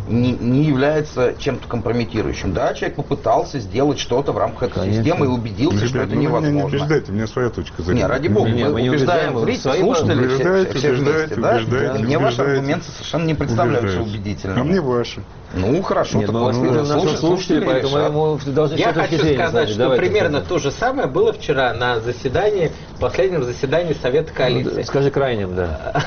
не, не является чем-то компрометирующим. Да, человек попытался сделать что-то в рамках этой Конечно. системы и убедился, Ребят, что это ну, невозможно. Вы меня не убеждайте, у меня своя точка зрения. Не, ради бога, Не, мы, мы не убеждаем, убеждаем, зрителей, свои слушателей, все, убеждаете, все вместе, убеждаете, да? убеждаете, И мне ваши убеждаете. аргументы совершенно не представляются Убеждаете. убедительными. А мне ваши. Ну, хорошо. Нет, так мы вот, воспитываем наших слушай- слушателей, поэтому решат. ему должны Я все точки хочу зрения сказать, знать. что Давайте, примерно Александр. то же самое было вчера на заседании, последнем заседании Совета коалиции. Скажи крайним, да.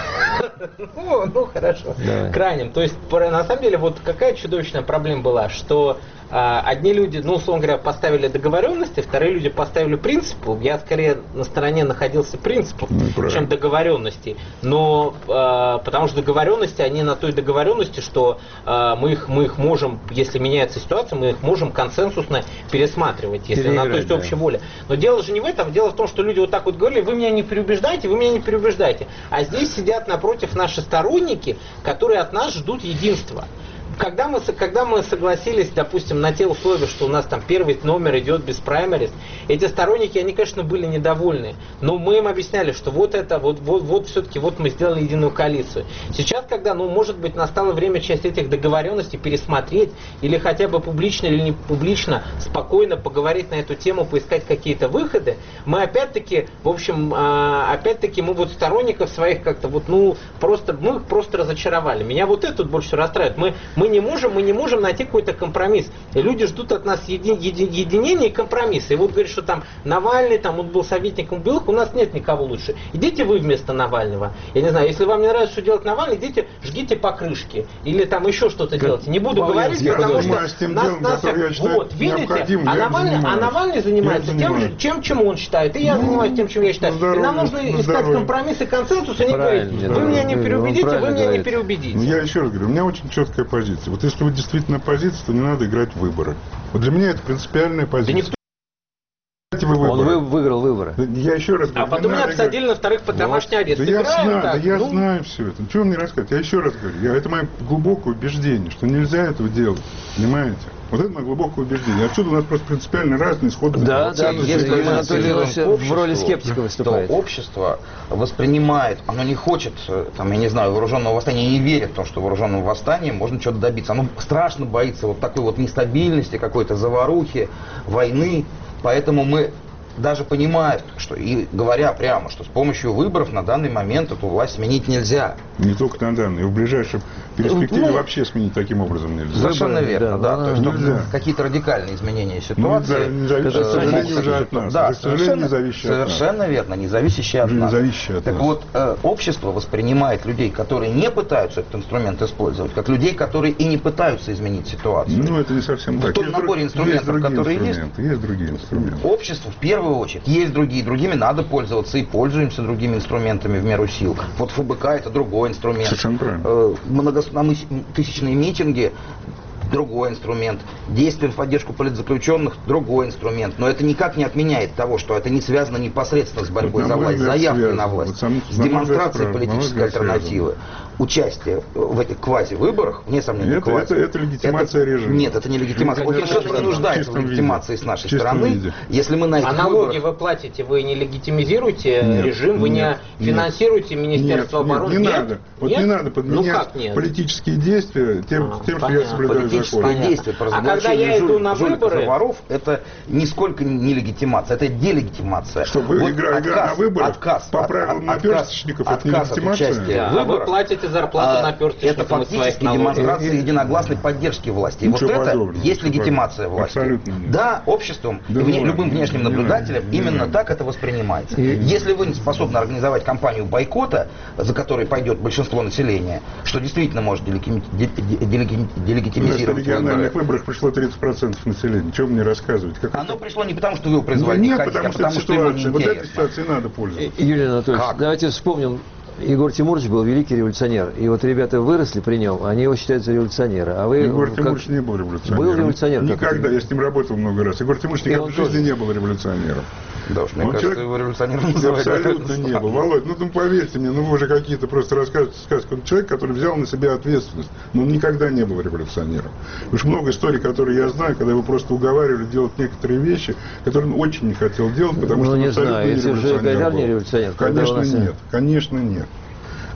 Ну, ну хорошо. Давай. Крайним. То есть, про- на самом деле, вот какая чудовищная проблема была, что а, одни люди, ну, условно говоря, поставили договоренности, вторые люди поставили принципы. Я скорее на стороне находился принципов, Ну, правильно. чем договоренностей. Но а, потому что договоренности, они на той договоренности, что а, мы, их, мы их можем, если меняется ситуация, мы их можем консенсусно пересматривать, если на то Переиграть, есть да. общая воля. Но дело же не в этом, дело в том, что люди вот так вот говорили, вы меня не переубеждаете, вы меня не переубеждаете. А здесь сидят напротив наши сторонники, которые от нас ждут единства. Когда мы, со- когда мы согласились, допустим, на те условия, что у нас там первый номер идет без праймерис, эти сторонники, они, конечно, были недовольны, но мы им объясняли, что вот это, вот, вот, вот все-таки вот мы сделали единую коалицию. Сейчас, когда, ну, может быть, настало время часть этих договоренностей пересмотреть, или хотя бы публично или не публично, спокойно поговорить на эту тему, поискать какие-то выходы, мы опять-таки, в общем, а, опять-таки мы вот сторонников своих как-то вот, ну, просто, мы их просто разочаровали. Меня вот это больше всего расстраивает. Мы, мы не можем, мы не можем найти какой-то компромисс. И люди ждут от нас еди, еди, единения и компромисса. И вот говорят, что там Навальный, там он был советником Белых, у нас нет никого лучше. Идите вы вместо Навального. Я не знаю, если вам не нравится, что делать Навальный, идите, жгите покрышки. Или там еще что-то делайте. Не буду говорить, я потому что занимаюсь тем нас, делом, нас, которое я считаю вот, видите, необходимым, а я им Навальный, а занимаюсь. Навальный занимается Я тем, занимаюсь. же, чем, чем он считает. И я Ну, занимаюсь тем, чем я считаю. на И нам здоровье, нужно на искать здоровье. компромисс и консенсус, и не Правильно, говорить, да, вы меня не он переубедите, вы правильно меня не говорит. переубедите. Ну, я еще раз говорю, у меня очень четкая позиция. Вот если вы действительно оппозиция, то не надо играть в выборы. Вот для меня это принципиальная позиция. никто- Играйте вы в Он выборы. вы- выиграл выборы. Да Я еще раз А говорю, не потом меня надо посадили играть. на вторых под домашний арест. Да я Играем знаю, да так, я ну, знаю все это. Чего мне рассказывать? Я еще раз говорю, я, это мое глубокое убеждение, что нельзя этого делать. Понимаете? Вот это мое глубокое убеждение. Отсюда у нас просто принципиально разный исход. Да, да, Если Юрий мы Анатольевич ассоциируем в роли обществу, скептика то выступает. общество воспринимает, оно не хочет, э, там, я не знаю, вооруженного восстания, не верит в то, что вооруженным восстанием можно что-то добиться. Оно страшно боится вот такой вот нестабильности, какой-то заварухи, войны. Поэтому мы даже понимают, что и говоря прямо, что с помощью выборов на данный момент эту власть сменить нельзя. Не только на данный, и в ближайшем перспективе Ну, вообще сменить таким образом нельзя. Совершенно Выборы, верно, да, да. ну, То есть нельзя. там какие-то радикальные изменения Ну, ситуации. это не зависит, Это, к сожалению, зависит уже от нас. Да, Уже, к сожалению, совершенно, не зависящее от нас. совершенно верно, не зависящее от Уже не нас. зависящее от так нас. вот, э, общество воспринимает людей, которые не пытаются этот инструмент использовать, как людей, которые и не пытаются изменить ситуацию. Ну, это не совсем В так. том Есть наборе друг- инструментов, есть другие которые есть. инструменты, есть другие инструменты. Общество в первую очередь, есть другие, другими надо пользоваться и пользуемся другими инструментами в меру сил. Вот ФБК это другой инструмент. Совершенно правильно. Э, Многотысячные митинги другой инструмент. Действия в поддержку политзаключенных другой инструмент. Но это никак не отменяет того, что это не связано непосредственно с борьбой Вот, за на мой власть, взгляд, заявкой связано. на власть, Вот сам- с на мой демонстрацией взгляд, политической на мой взгляд, альтернативы. Участие в этих квази-выборах, вне сомнения, Это- квази. это- это легитимация Это- режима. Нет, это не легитимация. Он Конечно, совершенно не в нуждается в чистом виде. легитимации с нашей В чистом стороны. виде. Если мы на этих А налоги выборах... вы платите, вы не легитимизируете Нет, режим, вы нет, не финансируете нет, Министерство нет, обороны? не Нет? надо. Вот Нет? не надо подменять Ну как нет? политические действия тем, А, тем что я понятно. соблюдаю Политические закон. Понятно. действия по А когда разоблачению я иду жулик- на жуликов выборы- и воров, это нисколько не легитимация, это делегитимация. Что, вы игра- игра на выборах отказ, по от- правилам от- наперсточников, это не отказ от легитимация? участия Да, в а вы выборах, платите зарплату а, наперсточникам это из своих фактически налогов. демонстрация единогласной поддержки власти. И вот Ничего это подобного, есть ничего легитимация подобного. власти. Абсолютно нет. Да, обществом, Да и вне- ну любым ладно, внешним не наблюдателем надо, не именно надо. так это воспринимается. И- Если вы не способны организовать кампанию бойкота, за которой пойдет большинство населения, что действительно может делегими- де- де- делеги- У нас на делегитимизировать региональных выборы. выборах пришло тридцать процентов населения. Чего мне рассказывать? Как Оно это? пришло не потому, что вы его Ну, призвали не нет, ходить, потому а что потому, это что ему ситуация. Вот этой неинтересно. ситуацией надо пользоваться. Юрий Анатольевич, Как? давайте вспомним. Егор Тимурович был великий революционер. И вот ребята выросли при нем, они его считают за революционера. А вы Егор как- Тимурович не был революционером. Был революционером, как Никогда. это? Я с ним работал много раз. Егор Тимурович И никогда он в жизни тоже. не был революционером. Да уж, мне Он кажется, человек- его революционером называют. Абсолютно не был. Володь, ну, ну поверьте мне, ну вы уже какие-то просто рассказываете сказки. Он человек, который взял на себя ответственность, но он никогда не был революционером. Потому что много историй, которые я знаю, когда его просто уговаривали делать некоторые вещи, которые он очень не хотел делать, потому Ну, что он не абсолютно знаю, если уже революционер Гайдар был. не революционер, когда у Конечно нас- нет, конечно нет.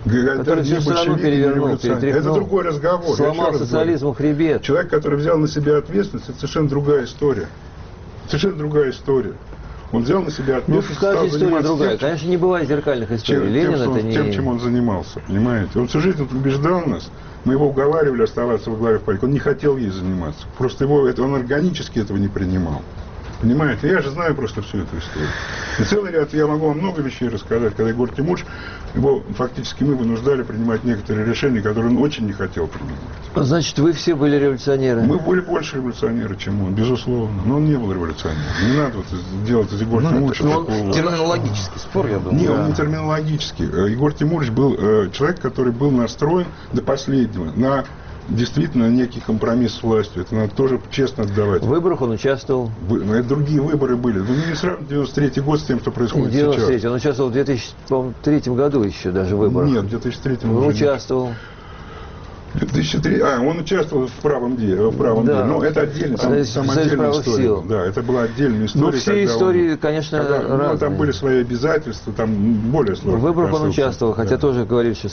Гайдар который не всю страну большевик, не перевернул, революционер. Это перетряхнул, другой разговор. сломал социализму хребет. Человек, который взял на себя ответственность, это совершенно другая история. Совершенно другая история. Он взял на себя Ну, ответственность, каждая стал история заниматься другая. тем, Конечно, не бывает зеркальных историй. Тем, Ленин тем, что это он, не... тем, чем он занимался, понимаете? Он всю жизнь убеждал нас, мы его уговаривали оставаться во главе партии, он не хотел ей заниматься. Просто его, это, он органически этого не принимал. Понимаете? Я же знаю просто всю эту историю. И целый ряд, я могу вам много вещей рассказать, когда Егор Тимурович, его фактически мы вынуждали принимать некоторые решения, которые он очень не хотел принимать. Значит, вы все были революционеры? Мы были больше революционеры, чем он, безусловно. Но он не был революционером. Не надо вот делать из Егора ну, Тимуровича такого... Терминологический спор, я думаю. Не, да. он не терминологический. Егор Тимурович был э, человек, который был настроен до последнего на действительно некий компромисс с властью. Это надо тоже честно отдавать. В выборах он участвовал. Вы, но это другие выборы были. Вы не сравните девяносто третий год с тем, что происходит девяносто третий. сейчас. Он участвовал в две тысячи третьем году еще даже в выборах. Нет, в две тысячи третьем он участвовал. две тысячи третий, а, он участвовал в правом деле, в правом да. деле. Но это отдельно, там, Союз, там Союз отдельная история. Сил. Да, это была отдельная история. Ну, все истории, он, конечно, когда, разные. Ну, там были свои обязательства, там более сложные. В выборах он конструкции. участвовал, да. хотя тоже говорили, что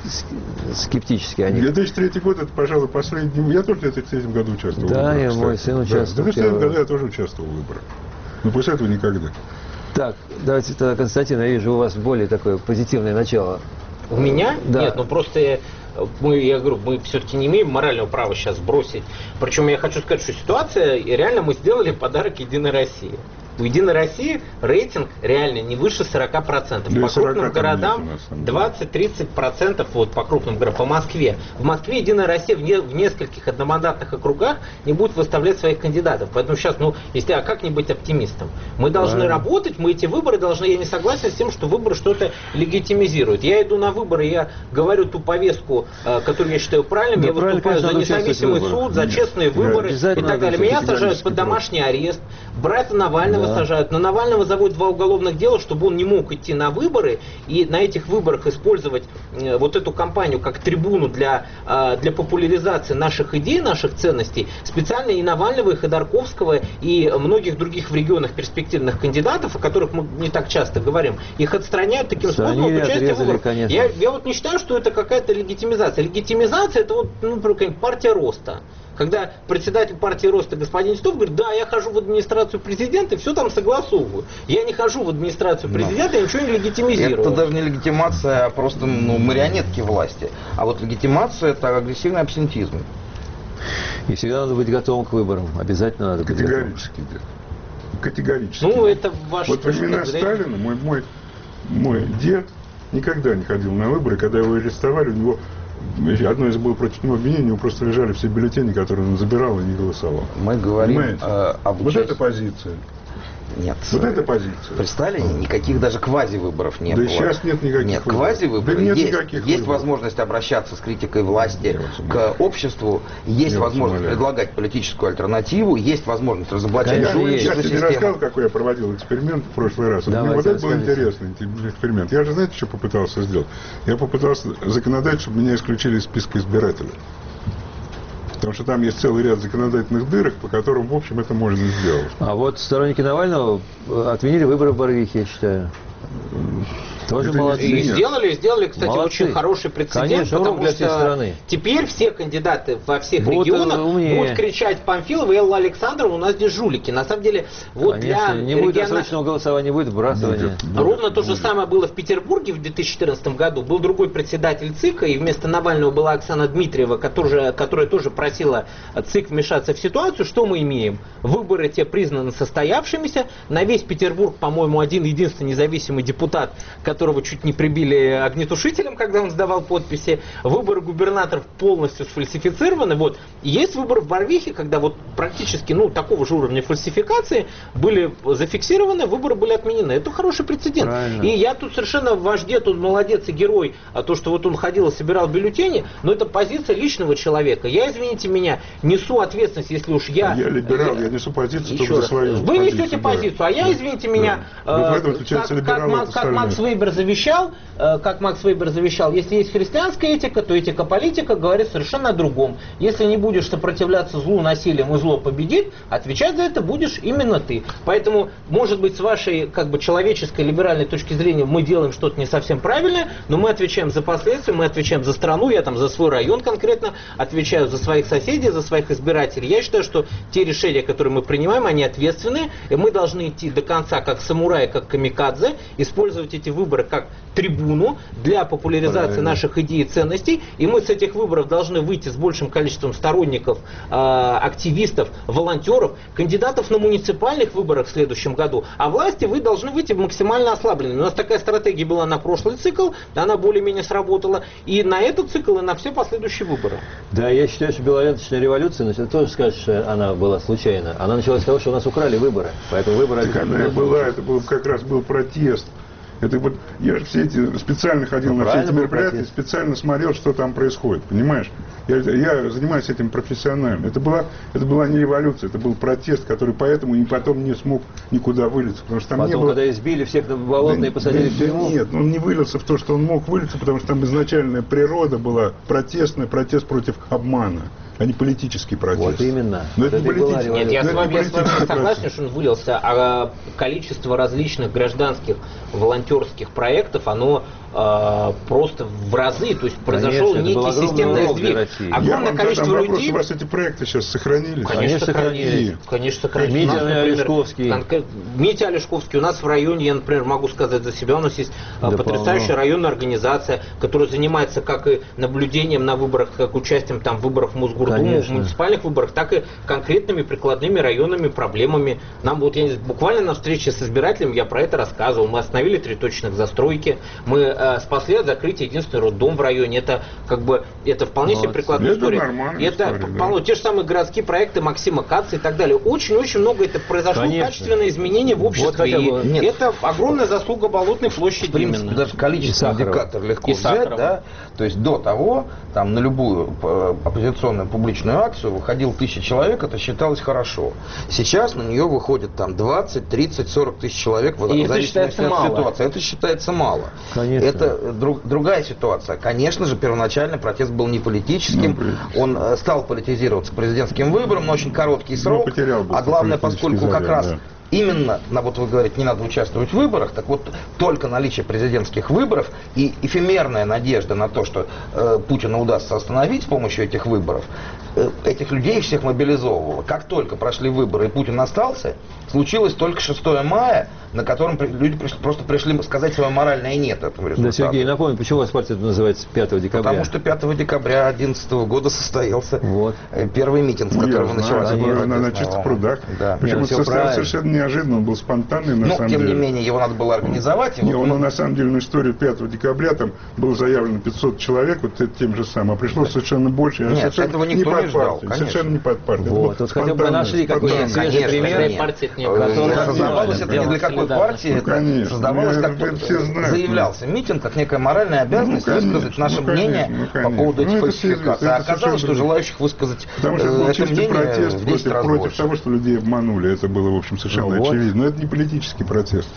скептически они. две тысячи третий год, это, пожалуй, последний. Я тоже в две тысячи третьем году участвовал. Да, в выборах, и мой сын участвовал. Да, в две тысячи третьем году я тоже участвовал в выборах. Но после этого никогда. Так, давайте тогда, Константин, я вижу, у вас более такое позитивное начало. У меня? Да. Нет, ну просто мы, я говорю, мы все-таки не имеем морального права сейчас бросить. Причем я хочу сказать, что ситуация, и реально мы сделали подарок Единой России. У Единой России рейтинг реально не выше сорока процентов. Да, по крупным городам нет, двадцать-тридцать процентов вот, по крупным городам. По Москве. В Москве Единая Россия в, не, в нескольких одномандатных округах не будет выставлять своих кандидатов. Поэтому сейчас, ну, если, а как не быть оптимистом? Мы должны Правильно. работать, мы эти выборы должны, я не согласен с тем, что выборы что-то легитимизируют. Я иду на выборы, я говорю ту повестку, которую я считаю правильной, да, я выступаю за независимый суд, за честные выборы и так далее. Меня сажают под домашний арест, брата Навального да. сажают. На Навального заводят два уголовных дела, чтобы он не мог идти на выборы и на этих выборах использовать э, вот эту кампанию как трибуну для, э, для популяризации наших идей, наших ценностей. Специально и Навального, и Ходорковского, и многих других в регионах перспективных кандидатов, о которых мы не так часто говорим, их отстраняют таким способом от участия в выборах. Я, я вот не считаю, что это какая-то легитимизация. Легитимизация это вот, ну, например, партия роста. Когда председатель партии роста господин Титов говорит, да, я хожу в администрацию президента и все там согласовываю. Я не хожу в администрацию президента, я ничего не легитимизирую. Это даже не легитимация, а просто ну, марионетки власти. А вот легитимация это агрессивный абсентизм. И всегда надо быть готовым к выборам. Обязательно надо быть готовым. Категорически, да. Категорически. Ну, это ваше. Вот во времена Сталина мой, мой, мой дед никогда не ходил на выборы. Когда его арестовали, у него одно из было против него обвинение, у него просто лежали все бюллетени, которые он забирал и не голосовал. Мы говорим э, об Вот участии... эта позиция. Нет. Вот эта позиция. При Сталине никаких даже квази-выборов не да было. Да сейчас нет никаких Нет, выборов. квази-выборы да нет есть. Никаких есть выборов. возможность обращаться с критикой власти к обществу, есть Я возможность предлагать политическую альтернативу, есть возможность разоблачать жульничество. Я тебе рассказал, какой я проводил эксперимент в прошлый раз. Давайте, вот это был интересный эксперимент. Я же, знаете, что попытался сделать? Я попытался законодать, чтобы меня исключили из списка избирателей. Потому что там есть целый ряд законодательных дырок, по которым, в общем, это можно сделать. А вот сторонники Навального отменили выборы в Барвихе, я считаю. Тоже это молодцы. И сделали, сделали, кстати, молодцы. очень хороший прецедент, Конечно, потому для всей что страны. теперь все кандидаты во всех будут регионах умнее. будут кричать Памфилова и Элла Александрова, у нас здесь жулики. На самом деле, вот Конечно, для не будет региона... досрочного голосования, не будет вбрасывания. Будет, будет, Ровно то же будет. самое было в Петербурге в две тысячи четырнадцатом году. Был другой председатель ЦИКа, и вместо Навального была Оксана Дмитриева, которая, которая тоже просила ЦИК вмешаться в ситуацию. Что мы имеем? Выборы те признаны состоявшимися. На весь Петербург, по-моему, один единственный независимый депутат, которого чуть не прибили огнетушителем, когда он сдавал подписи. Выборы губернаторов полностью сфальсифицированы. Вот. И есть выборы в Барвихе, когда вот практически ну, такого же уровня фальсификации были зафиксированы, выборы были отменены. Это хороший прецедент. Правильно. И я тут совершенно ваш дед, он молодец и герой, а то, что вот он ходил и собирал бюллетени, но это позиция личного человека. Я, извините меня, несу ответственность, если уж я... Я либерал, я, я несу позицию Еще только за раз. свою Вы позицию, несете да. позицию, а я, да. извините меня, да. э, Вот в этом отличается как, как, либерал от как остальных. Макс Вебер Вебер завещал, как Макс Вебер завещал, если есть христианская этика, то этика политика говорит совершенно о другом. Если не будешь сопротивляться злу насилием и зло победит, отвечать за это будешь именно ты. Поэтому, может быть, с вашей как бы человеческой либеральной точки зрения мы делаем что-то не совсем правильное, но мы отвечаем за последствия, мы отвечаем за страну, я там за свой район конкретно отвечаю, за своих соседей, за своих избирателей. Я считаю, что те решения, которые мы принимаем, они ответственные, и мы должны идти до конца как самураи, как камикадзе, использовать эти выборы как трибуну для популяризации Правильно. Наших идей и ценностей, и мы с этих выборов должны выйти с большим количеством сторонников, активистов, волонтеров, кандидатов на муниципальных выборах в следующем году, а власти вы должны выйти максимально ослабленными. У нас такая стратегия была на прошлый цикл, она более-менее сработала, и на этот цикл, и на все последующие выборы. Да, я считаю, что белоленточная революция, но тоже скажешь, что она была случайна. Она началась с того, что у нас украли выборы, поэтому выборы... Так она и была, это был, как раз был протест. Это вот, я же все эти специально ходил ну, на все эти мероприятия, специально смотрел, что там происходит, понимаешь? Я, я занимаюсь этим профессионально. Это была, это была не революция, это был протест, который поэтому и потом не смог никуда вылиться. Потому что там потом, не было... когда избили всех на болотные, да, посадили да, в тюрьму? Нет, он не вылился в то, что он мог вылиться, потому что там изначальная природа была протестная, протест против обмана, а не политический протест. Вот именно. Но вот это это политический. Нет, я Но с вами, я с вами согласен, что он вылился, а количество различных гражданских волонтерских проектов, оно э, просто в разы, то есть произошел Конечно, некий системный сдвиг. Огромное количество вопрос, людей... У вас эти проекты сейчас сохранились? Конечно, сохранились. Конечно, сохранились. Митя нас, например, Олешковский. Конкрет... Митя Олешковский. У нас в районе, я, например, могу сказать за себя, у нас есть да потрясающая полно. районная организация, которая занимается как и наблюдением на выборах, как участием там, в выборах в Мосгордуму, Конечно. в муниципальных выборах, так и конкретными прикладными районными проблемами. Нам вот я буквально на встрече с избирателем я про это рассказывал. Мы остановили три точных застройки, мы э, спасли от закрытия единственный роддом в районе. Это как бы это вполне вот. себе прикладная это история. Это история, полно да. те же самые городские проекты Максима Каца и так далее. Очень-очень много это произошло Конечно. качественное изменение в обществе. Вот и это огромная заслуга Болотной площади. В принципе, именно. Даже количество индикатор легко и взять, да. То есть до того там на любую оппозиционную публичную акцию выходил тысяча человек, это считалось хорошо. Сейчас на нее выходит там двадцать, тридцать, сорок тысяч человек в зависимости от ситуации. Это считается мало. Конечно. Это друг, другая ситуация. Конечно же, первоначально протест был не политическим. Ну, он э, стал политизироваться президентским выбором, но очень короткий срок. Ну, а главное, поскольку заряд, как раз да. именно, на, вот вы говорите, не надо участвовать в выборах, так вот только наличие президентских выборов и эфемерная надежда на то, что э, Путина удастся остановить с помощью этих выборов, э, этих людей всех мобилизовывало. Как только прошли выборы и Путин остался, случилось только шестое мая, на котором при, люди пришли, просто пришли сказать свое моральное нет этому результату. Да, Сергей, напомню, почему у вас партия называется пятого декабря? Потому что пятого декабря две тысячи одиннадцатого года состоялся вот. первый митинг, с ну, которого началась. На, на, на чистых прудах. Да. Причем это состоялся совершенно неожиданно, он был спонтанный, на Но, самом тем деле. не менее, его надо было организовать. Не, вот он, мы... на самом деле, на историю пятого декабря там было заявлено пятьсот человек, вот тем же самым, а пришло да. совершенно больше. Нет, совершенно этого никто не, не ждал, партию, совершенно не под партию. Вот, вот хотя бы нашли какой-то свежий пример. Создавалось это не для какой партии, это создавалось как заявлялся митинг, как некая моральная обязанность высказать наше мнение по поводу этих фальсификаций. А оказалось, что желающих высказать это мнение протест против, против того, что людей обманули. Это было, в общем, совершенно ну, очевидно. Но это не политический протест.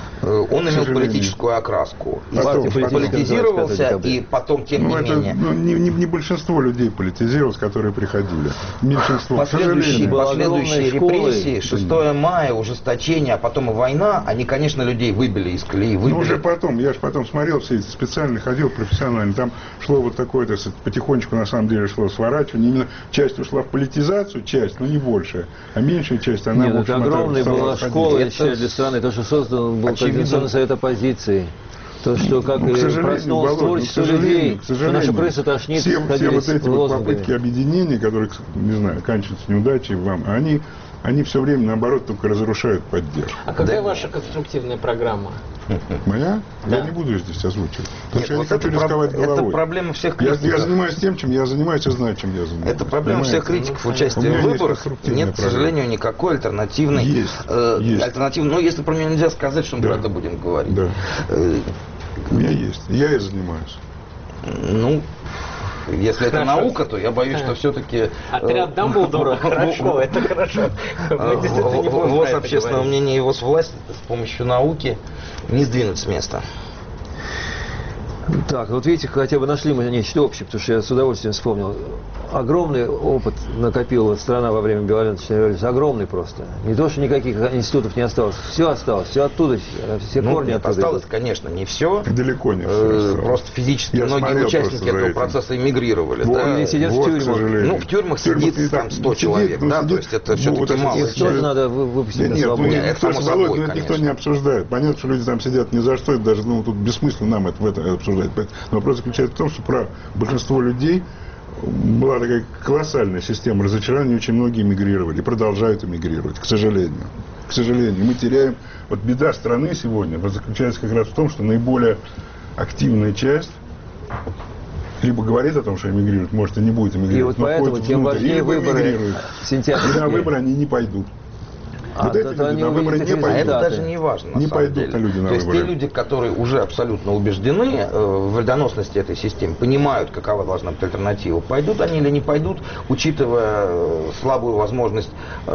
Он имел политическую окраску. Потом, политизировался, и потом, тем ну, не это, менее... Ну, не, не, не большинство людей политизировалось, которые приходили. Меньшинство, последующие, последующие репрессии, шестое мая, ужесточение, а потом и война, они, конечно, людей выбили из колеи. Ну, уже потом, я же потом смотрел, все эти специально ходил профессионально, там шло вот такое, так сказать, потихонечку, на самом деле, шло сворачивание. Именно часть ушла в политизацию, часть, но не большая, а меньшая часть, она... Нет, это огромная была школа еще для страны, то, что создан был Координационный совет оппозиции. То, что как ну, проснулось творчество ну, людей, что наша пресса тошнит, все, все вот эти вот попытки объединения, которые, не знаю, оканчиваются неудачей вам, они, они все время, наоборот, только разрушают поддержку. А какая да. ваша конструктивная программа? Моя? Да. Я не буду здесь озвучивать. Потому Нет, что я вот не хочу рисковать про... головой. Это проблема всех критиков. Я, я занимаюсь тем, чем я занимаюсь, и знаю, чем я занимаюсь. Это проблема Понимаете? всех критиков участия в выборах. Нет, к сожалению, никакой альтернативной. Есть. Э, есть. Альтернативной. Ну, если про меня нельзя сказать, что мы да. про это будем говорить. Да. Э, У меня есть. Я и занимаюсь. Ну... Если хорошо. Это наука, то я боюсь, что все-таки... Отряд Дамблдора, хорошо, это хорошо. ВОЗ общественного мнения и ВОЗ власти с помощью науки не сдвинуть с места. Так, вот видите, хотя бы нашли мы нечто общее, потому что я с удовольствием вспомнил. Огромный опыт накопила вот страна во время Беловежской революции. Огромный просто. Не то, что никаких институтов не осталось. Все осталось, все оттуда, все ну, корни нет, оттуда. осталось, конечно, не все. Далеко не все. Просто физически я многие участники этого процесса эмигрировали. Вот, да? Или сидят вот, в тюрьмах. Ну, в тюрьмах сидит тюрьмах, там сто сидит, человек, ну, да, сидит, то есть это ну, все-таки вот это мало. Их тоже надо выпустить да на нет, свободу. ну, Нет, это само само собой, собой, но это конечно. никто не обсуждает. Понятно, что люди там сидят ни за что, это даже, ну, тут бессмысленно нам это, это обсуждать. Но вопрос заключается в том, что про большинство людей была такая колоссальная система разочарования, очень многие эмигрировали и продолжают эмигрировать, к сожалению. К сожалению. Мы теряем... Вот беда страны сегодня заключается как раз в том, что наиболее активная часть либо говорит о том, что эмигрирует, может, и не будет эмигрировать. И вот но поэтому ходит тем внутрь, важнее либо выборы эмигрируют. сентябрьские. И на выборы они не пойдут. А, вот эти это люди на выборы не результаты. А пойдут. это даже не важно, на Не самом пойдут деле. люди на То есть выборы. те люди, которые уже абсолютно убеждены э, в вредоносности этой системы, понимают, какова должна быть альтернатива, пойдут они или не пойдут, учитывая э, слабую возможность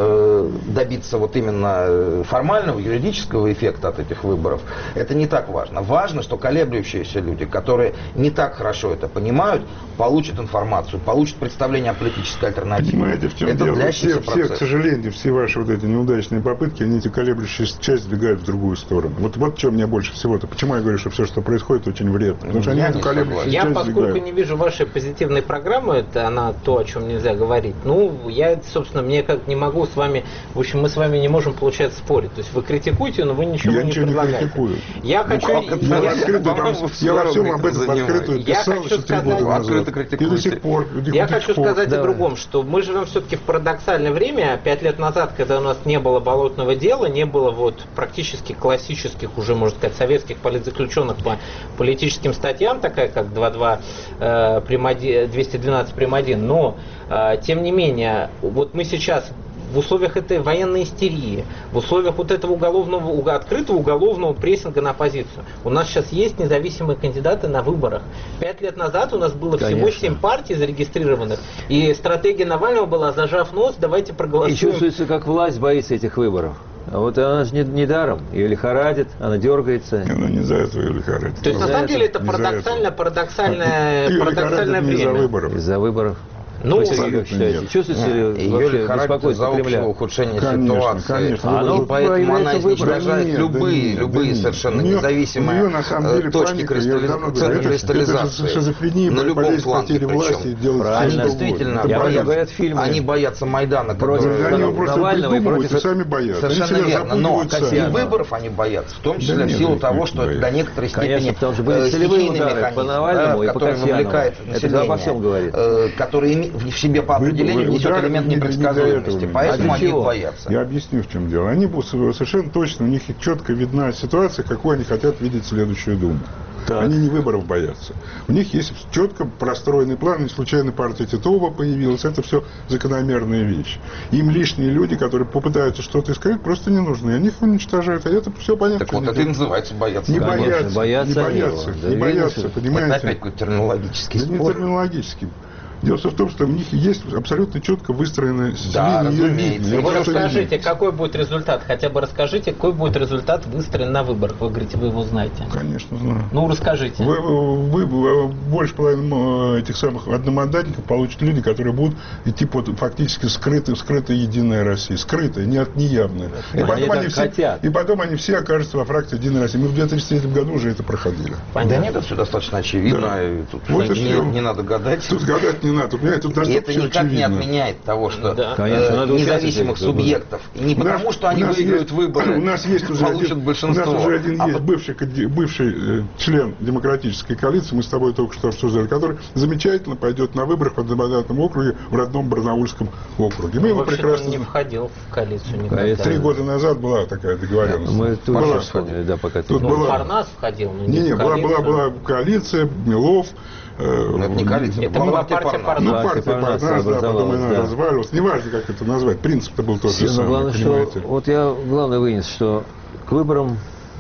э, добиться вот именно э, формального, юридического эффекта от этих выборов, это не так важно. Важно, что колеблющиеся люди, которые не так хорошо это понимают, получат информацию, получат представление о политической альтернативе. Понимаете, в чем это дело? длящийся Все, все, процесс. к сожалению, все ваши вот эти неудачные попытки, они эти колеблющиеся часть сдвигают в другую сторону. Вот, вот что мне больше всего-то. Почему я говорю, что все, что происходит, очень вредно? Потому что они Я эту не колеблющуюся Я, часть поскольку сдвигают. не вижу вашей позитивной программы, это она то, о чем нельзя говорить. Ну, я, собственно, мне как не могу с вами, в общем, мы с вами не можем, получается, спорить. То есть вы критикуете, но вы ничего Я не ничего не предлагаете. критикую. Я Ну, хочу... как это? Я, я- открыто, по-моему, там, все я во равно всем этим об этом занимаетесь. открыто Я писал хочу еще три сказать- года назад. Открыто И критикуете. до сих пор. и до Я сих хочу пор. сказать Давай. о другом, что мы живем все-таки в парадоксальное время. Пять лет назад, когда у нас не было болотного дела, не было вот практически классических, уже, можно сказать, советских политзаключенных по политическим статьям, такая как два два э, прим. один, двести двенадцать прим. один. Но, э, тем не менее, вот мы сейчас в условиях этой военной истерии, в условиях вот этого уголовного, уго- открытого уголовного прессинга на оппозицию, у нас сейчас есть независимые кандидаты на выборах. Пять лет назад у нас было всего Конечно. семь партий зарегистрированных, и стратегия Навального была, зажав нос, давайте И проголосуем. чувствуется, как власть боится этих выборов. А вот она же не, не даром. Ее лихорадит, она дергается. Она не за это ее лихорадит. То есть, на за самом это- деле, это не за парадоксально, это. парадоксальное, Ее парадоксальное лихорадит не из-за время. выборов. Из-за выборов. Ну, Вы, Сергей, абсолютно как считаете? нет. Чувствуете ли Ее вообще лихорадит беспокойство за общего Кремля? ухудшения Конечно, ситуации. конечно. А, ну, И поэтому она появляется выбор. изничтожает Да нет, любые, да нет, любые да нет. совершенно У нее- независимые у нее, на самом деле, э, точки паника, кристалли- я давно говорю, центра это- кристаллизации. это шизофрения, на любом болезнь фланге потери власти причем. делают Правильно. Они что угодно. действительно Это Я болезнь. говорю, говорят фильмы. Они боятся Майдана, Против который... Они его просто Навального и придумывают и против- сами боятся. Они Совершенно себя верно, но запугивают сами. и выборов они боятся, в том числе Да в нет, силу их того, не что это боятся. до некоторой Конечно, степени потому что были э, целевые стихийный удары по механизм, Навальному да, и по который Касьянову. вовлекает Это население, обо всем говорит. э, который име- в себе по Вы- определению вы- несет удары элемент не- не для непредсказуемости, этого. поэтому А они для их чего? боятся. Я объясню, в чем дело. Они будут совершенно точно, у них четко видна ситуация, какую они хотят видеть следующую Думу. Так. Они не выборов боятся. У них есть четко простроенный план, не случайно партия Титова появилась. Это все закономерные вещи. Им лишние люди, которые попытаются что-то искать, просто не нужны. Они их уничтожают. А это все понятно. Так вот, что это и они называется бояться. не Конечно, боятся, боятся не они боятся, его. Да, не видно, боятся, что- Это понимаете? опять какой-то терминологический Да не спор. терминологический. Дело все в том, что у них есть абсолютно четко выстроенная Да, линия разумеется. видения. Ну, вы Просто расскажите, видно. какой будет результат? Хотя бы расскажите, какой будет результат выстроен на выборах. Вы говорите, вы его знаете. Конечно, знаю. Ну, расскажите. Вы, вы, вы- больше половины э, этих самых одномандатников получат люди, которые будут идти под фактически скрытая, скрытая единая Россия. Скрытая, не от неявная. И Они так все, хотят. и потом они все окажутся во фракции Единой России. Мы в две тысячи третьем году уже это проходили. Понятно. Да нет, это все достаточно очевидно. Да. И тут Вот и не, всё. не надо гадать. Тут гадать не надо. У меня тут И настолько это всё никак не очевидно. отменяет того, что Да. Конечно, э, надо независимых участвовать в выборах. субъектов, и не У нас- потому, что они у нас выиграют есть- выборы, у нас есть уже получат один, большинство. У нас уже один А есть по- бывший, коди- бывший э, член демократической коалиции, мы с тобой только что обсуждали, который замечательно пойдет на выборах в одномандатном округе в родном Барнаульском округе. Мы его Вообще-то прекрасно он не знаем. входил в коалицию никогда. Коалиция. Три года назад была такая договоренность. Мы тут Была. же вспомнили, да, пока ты... Тут Ну, была- Парнас входил, но не Не-не, в была, была, коалицию. была коалиция, Милов. э, Ну, это не коалиция, Это была партия Ну, Парнас. партия Парнас Парнас, да, потом образовалась, она да. развалилась. Неважно, как это назвать. Принцип-то был тот же Но самый, главное, что, понимаете. вот я главное вынес, что к выборам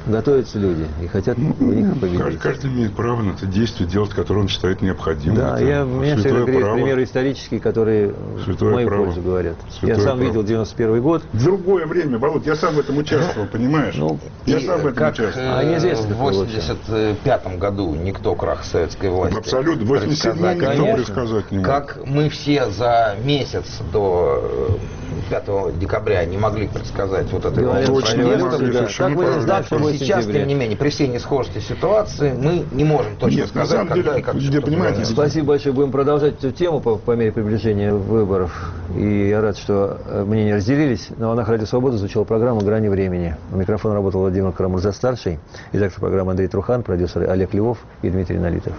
готовятся люди и хотят в них победить. Каждый, каждый имеет право на это действие делать, которое он считает необходимым. Да, я, у меня всегда примеры исторические, которые святое в мою право. Пользу говорят. Святое я сам право. Видел девяносто первый год. В другое время, Володь, я сам в этом участвовал, понимаешь? Ну, я сам в этом как, участвовал. А неизвестно, в восемьдесят пятом году никто крах советской власти абсолютно, в восемьдесят седьмом никто предсказать не мог. Как мы все за месяц до пятого декабря не могли предсказать вот этой волны протестов. Как мы не знаем, что сейчас, тем не менее, при всей несхожести ситуации, мы не можем точно Нет, сказать, когда деле, и как что понимаете. Спасибо большое. Будем продолжать эту тему по, по мере приближения выборов. И я рад, что мнения разделились. На волнах Радио Свобода звучала программа «Грани времени». У микрофона работал Владимир Карамурза-старший. Редактор программы Андрей Трухан, продюсеры Олег Львов и Дмитрий Налитов.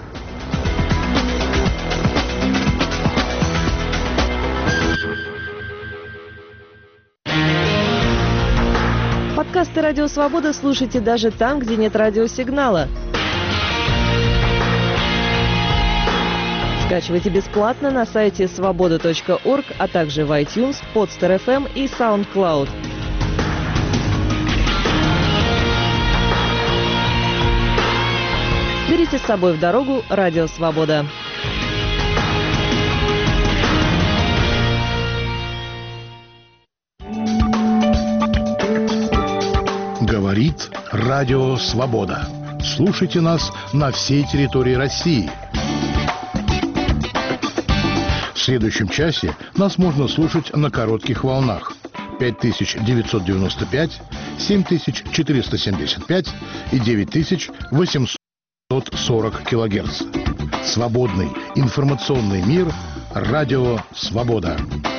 Подкасты «Радио Свобода» слушайте даже там, где нет радиосигнала. Скачивайте бесплатно на сайте свобода точка орг, а также в iTunes, Podster эф эм и SoundCloud. Берите с собой в дорогу «Радио Свобода». Говорит Радио Свобода. Слушайте нас на всей территории России. В следующем часе нас можно слушать на коротких волнах пять тысяч девятьсот девяносто пять, семь тысяч четыреста семьдесят пять и девять тысяч восемьсот сорок килогерц. Свободный информационный мир. Радио Свобода.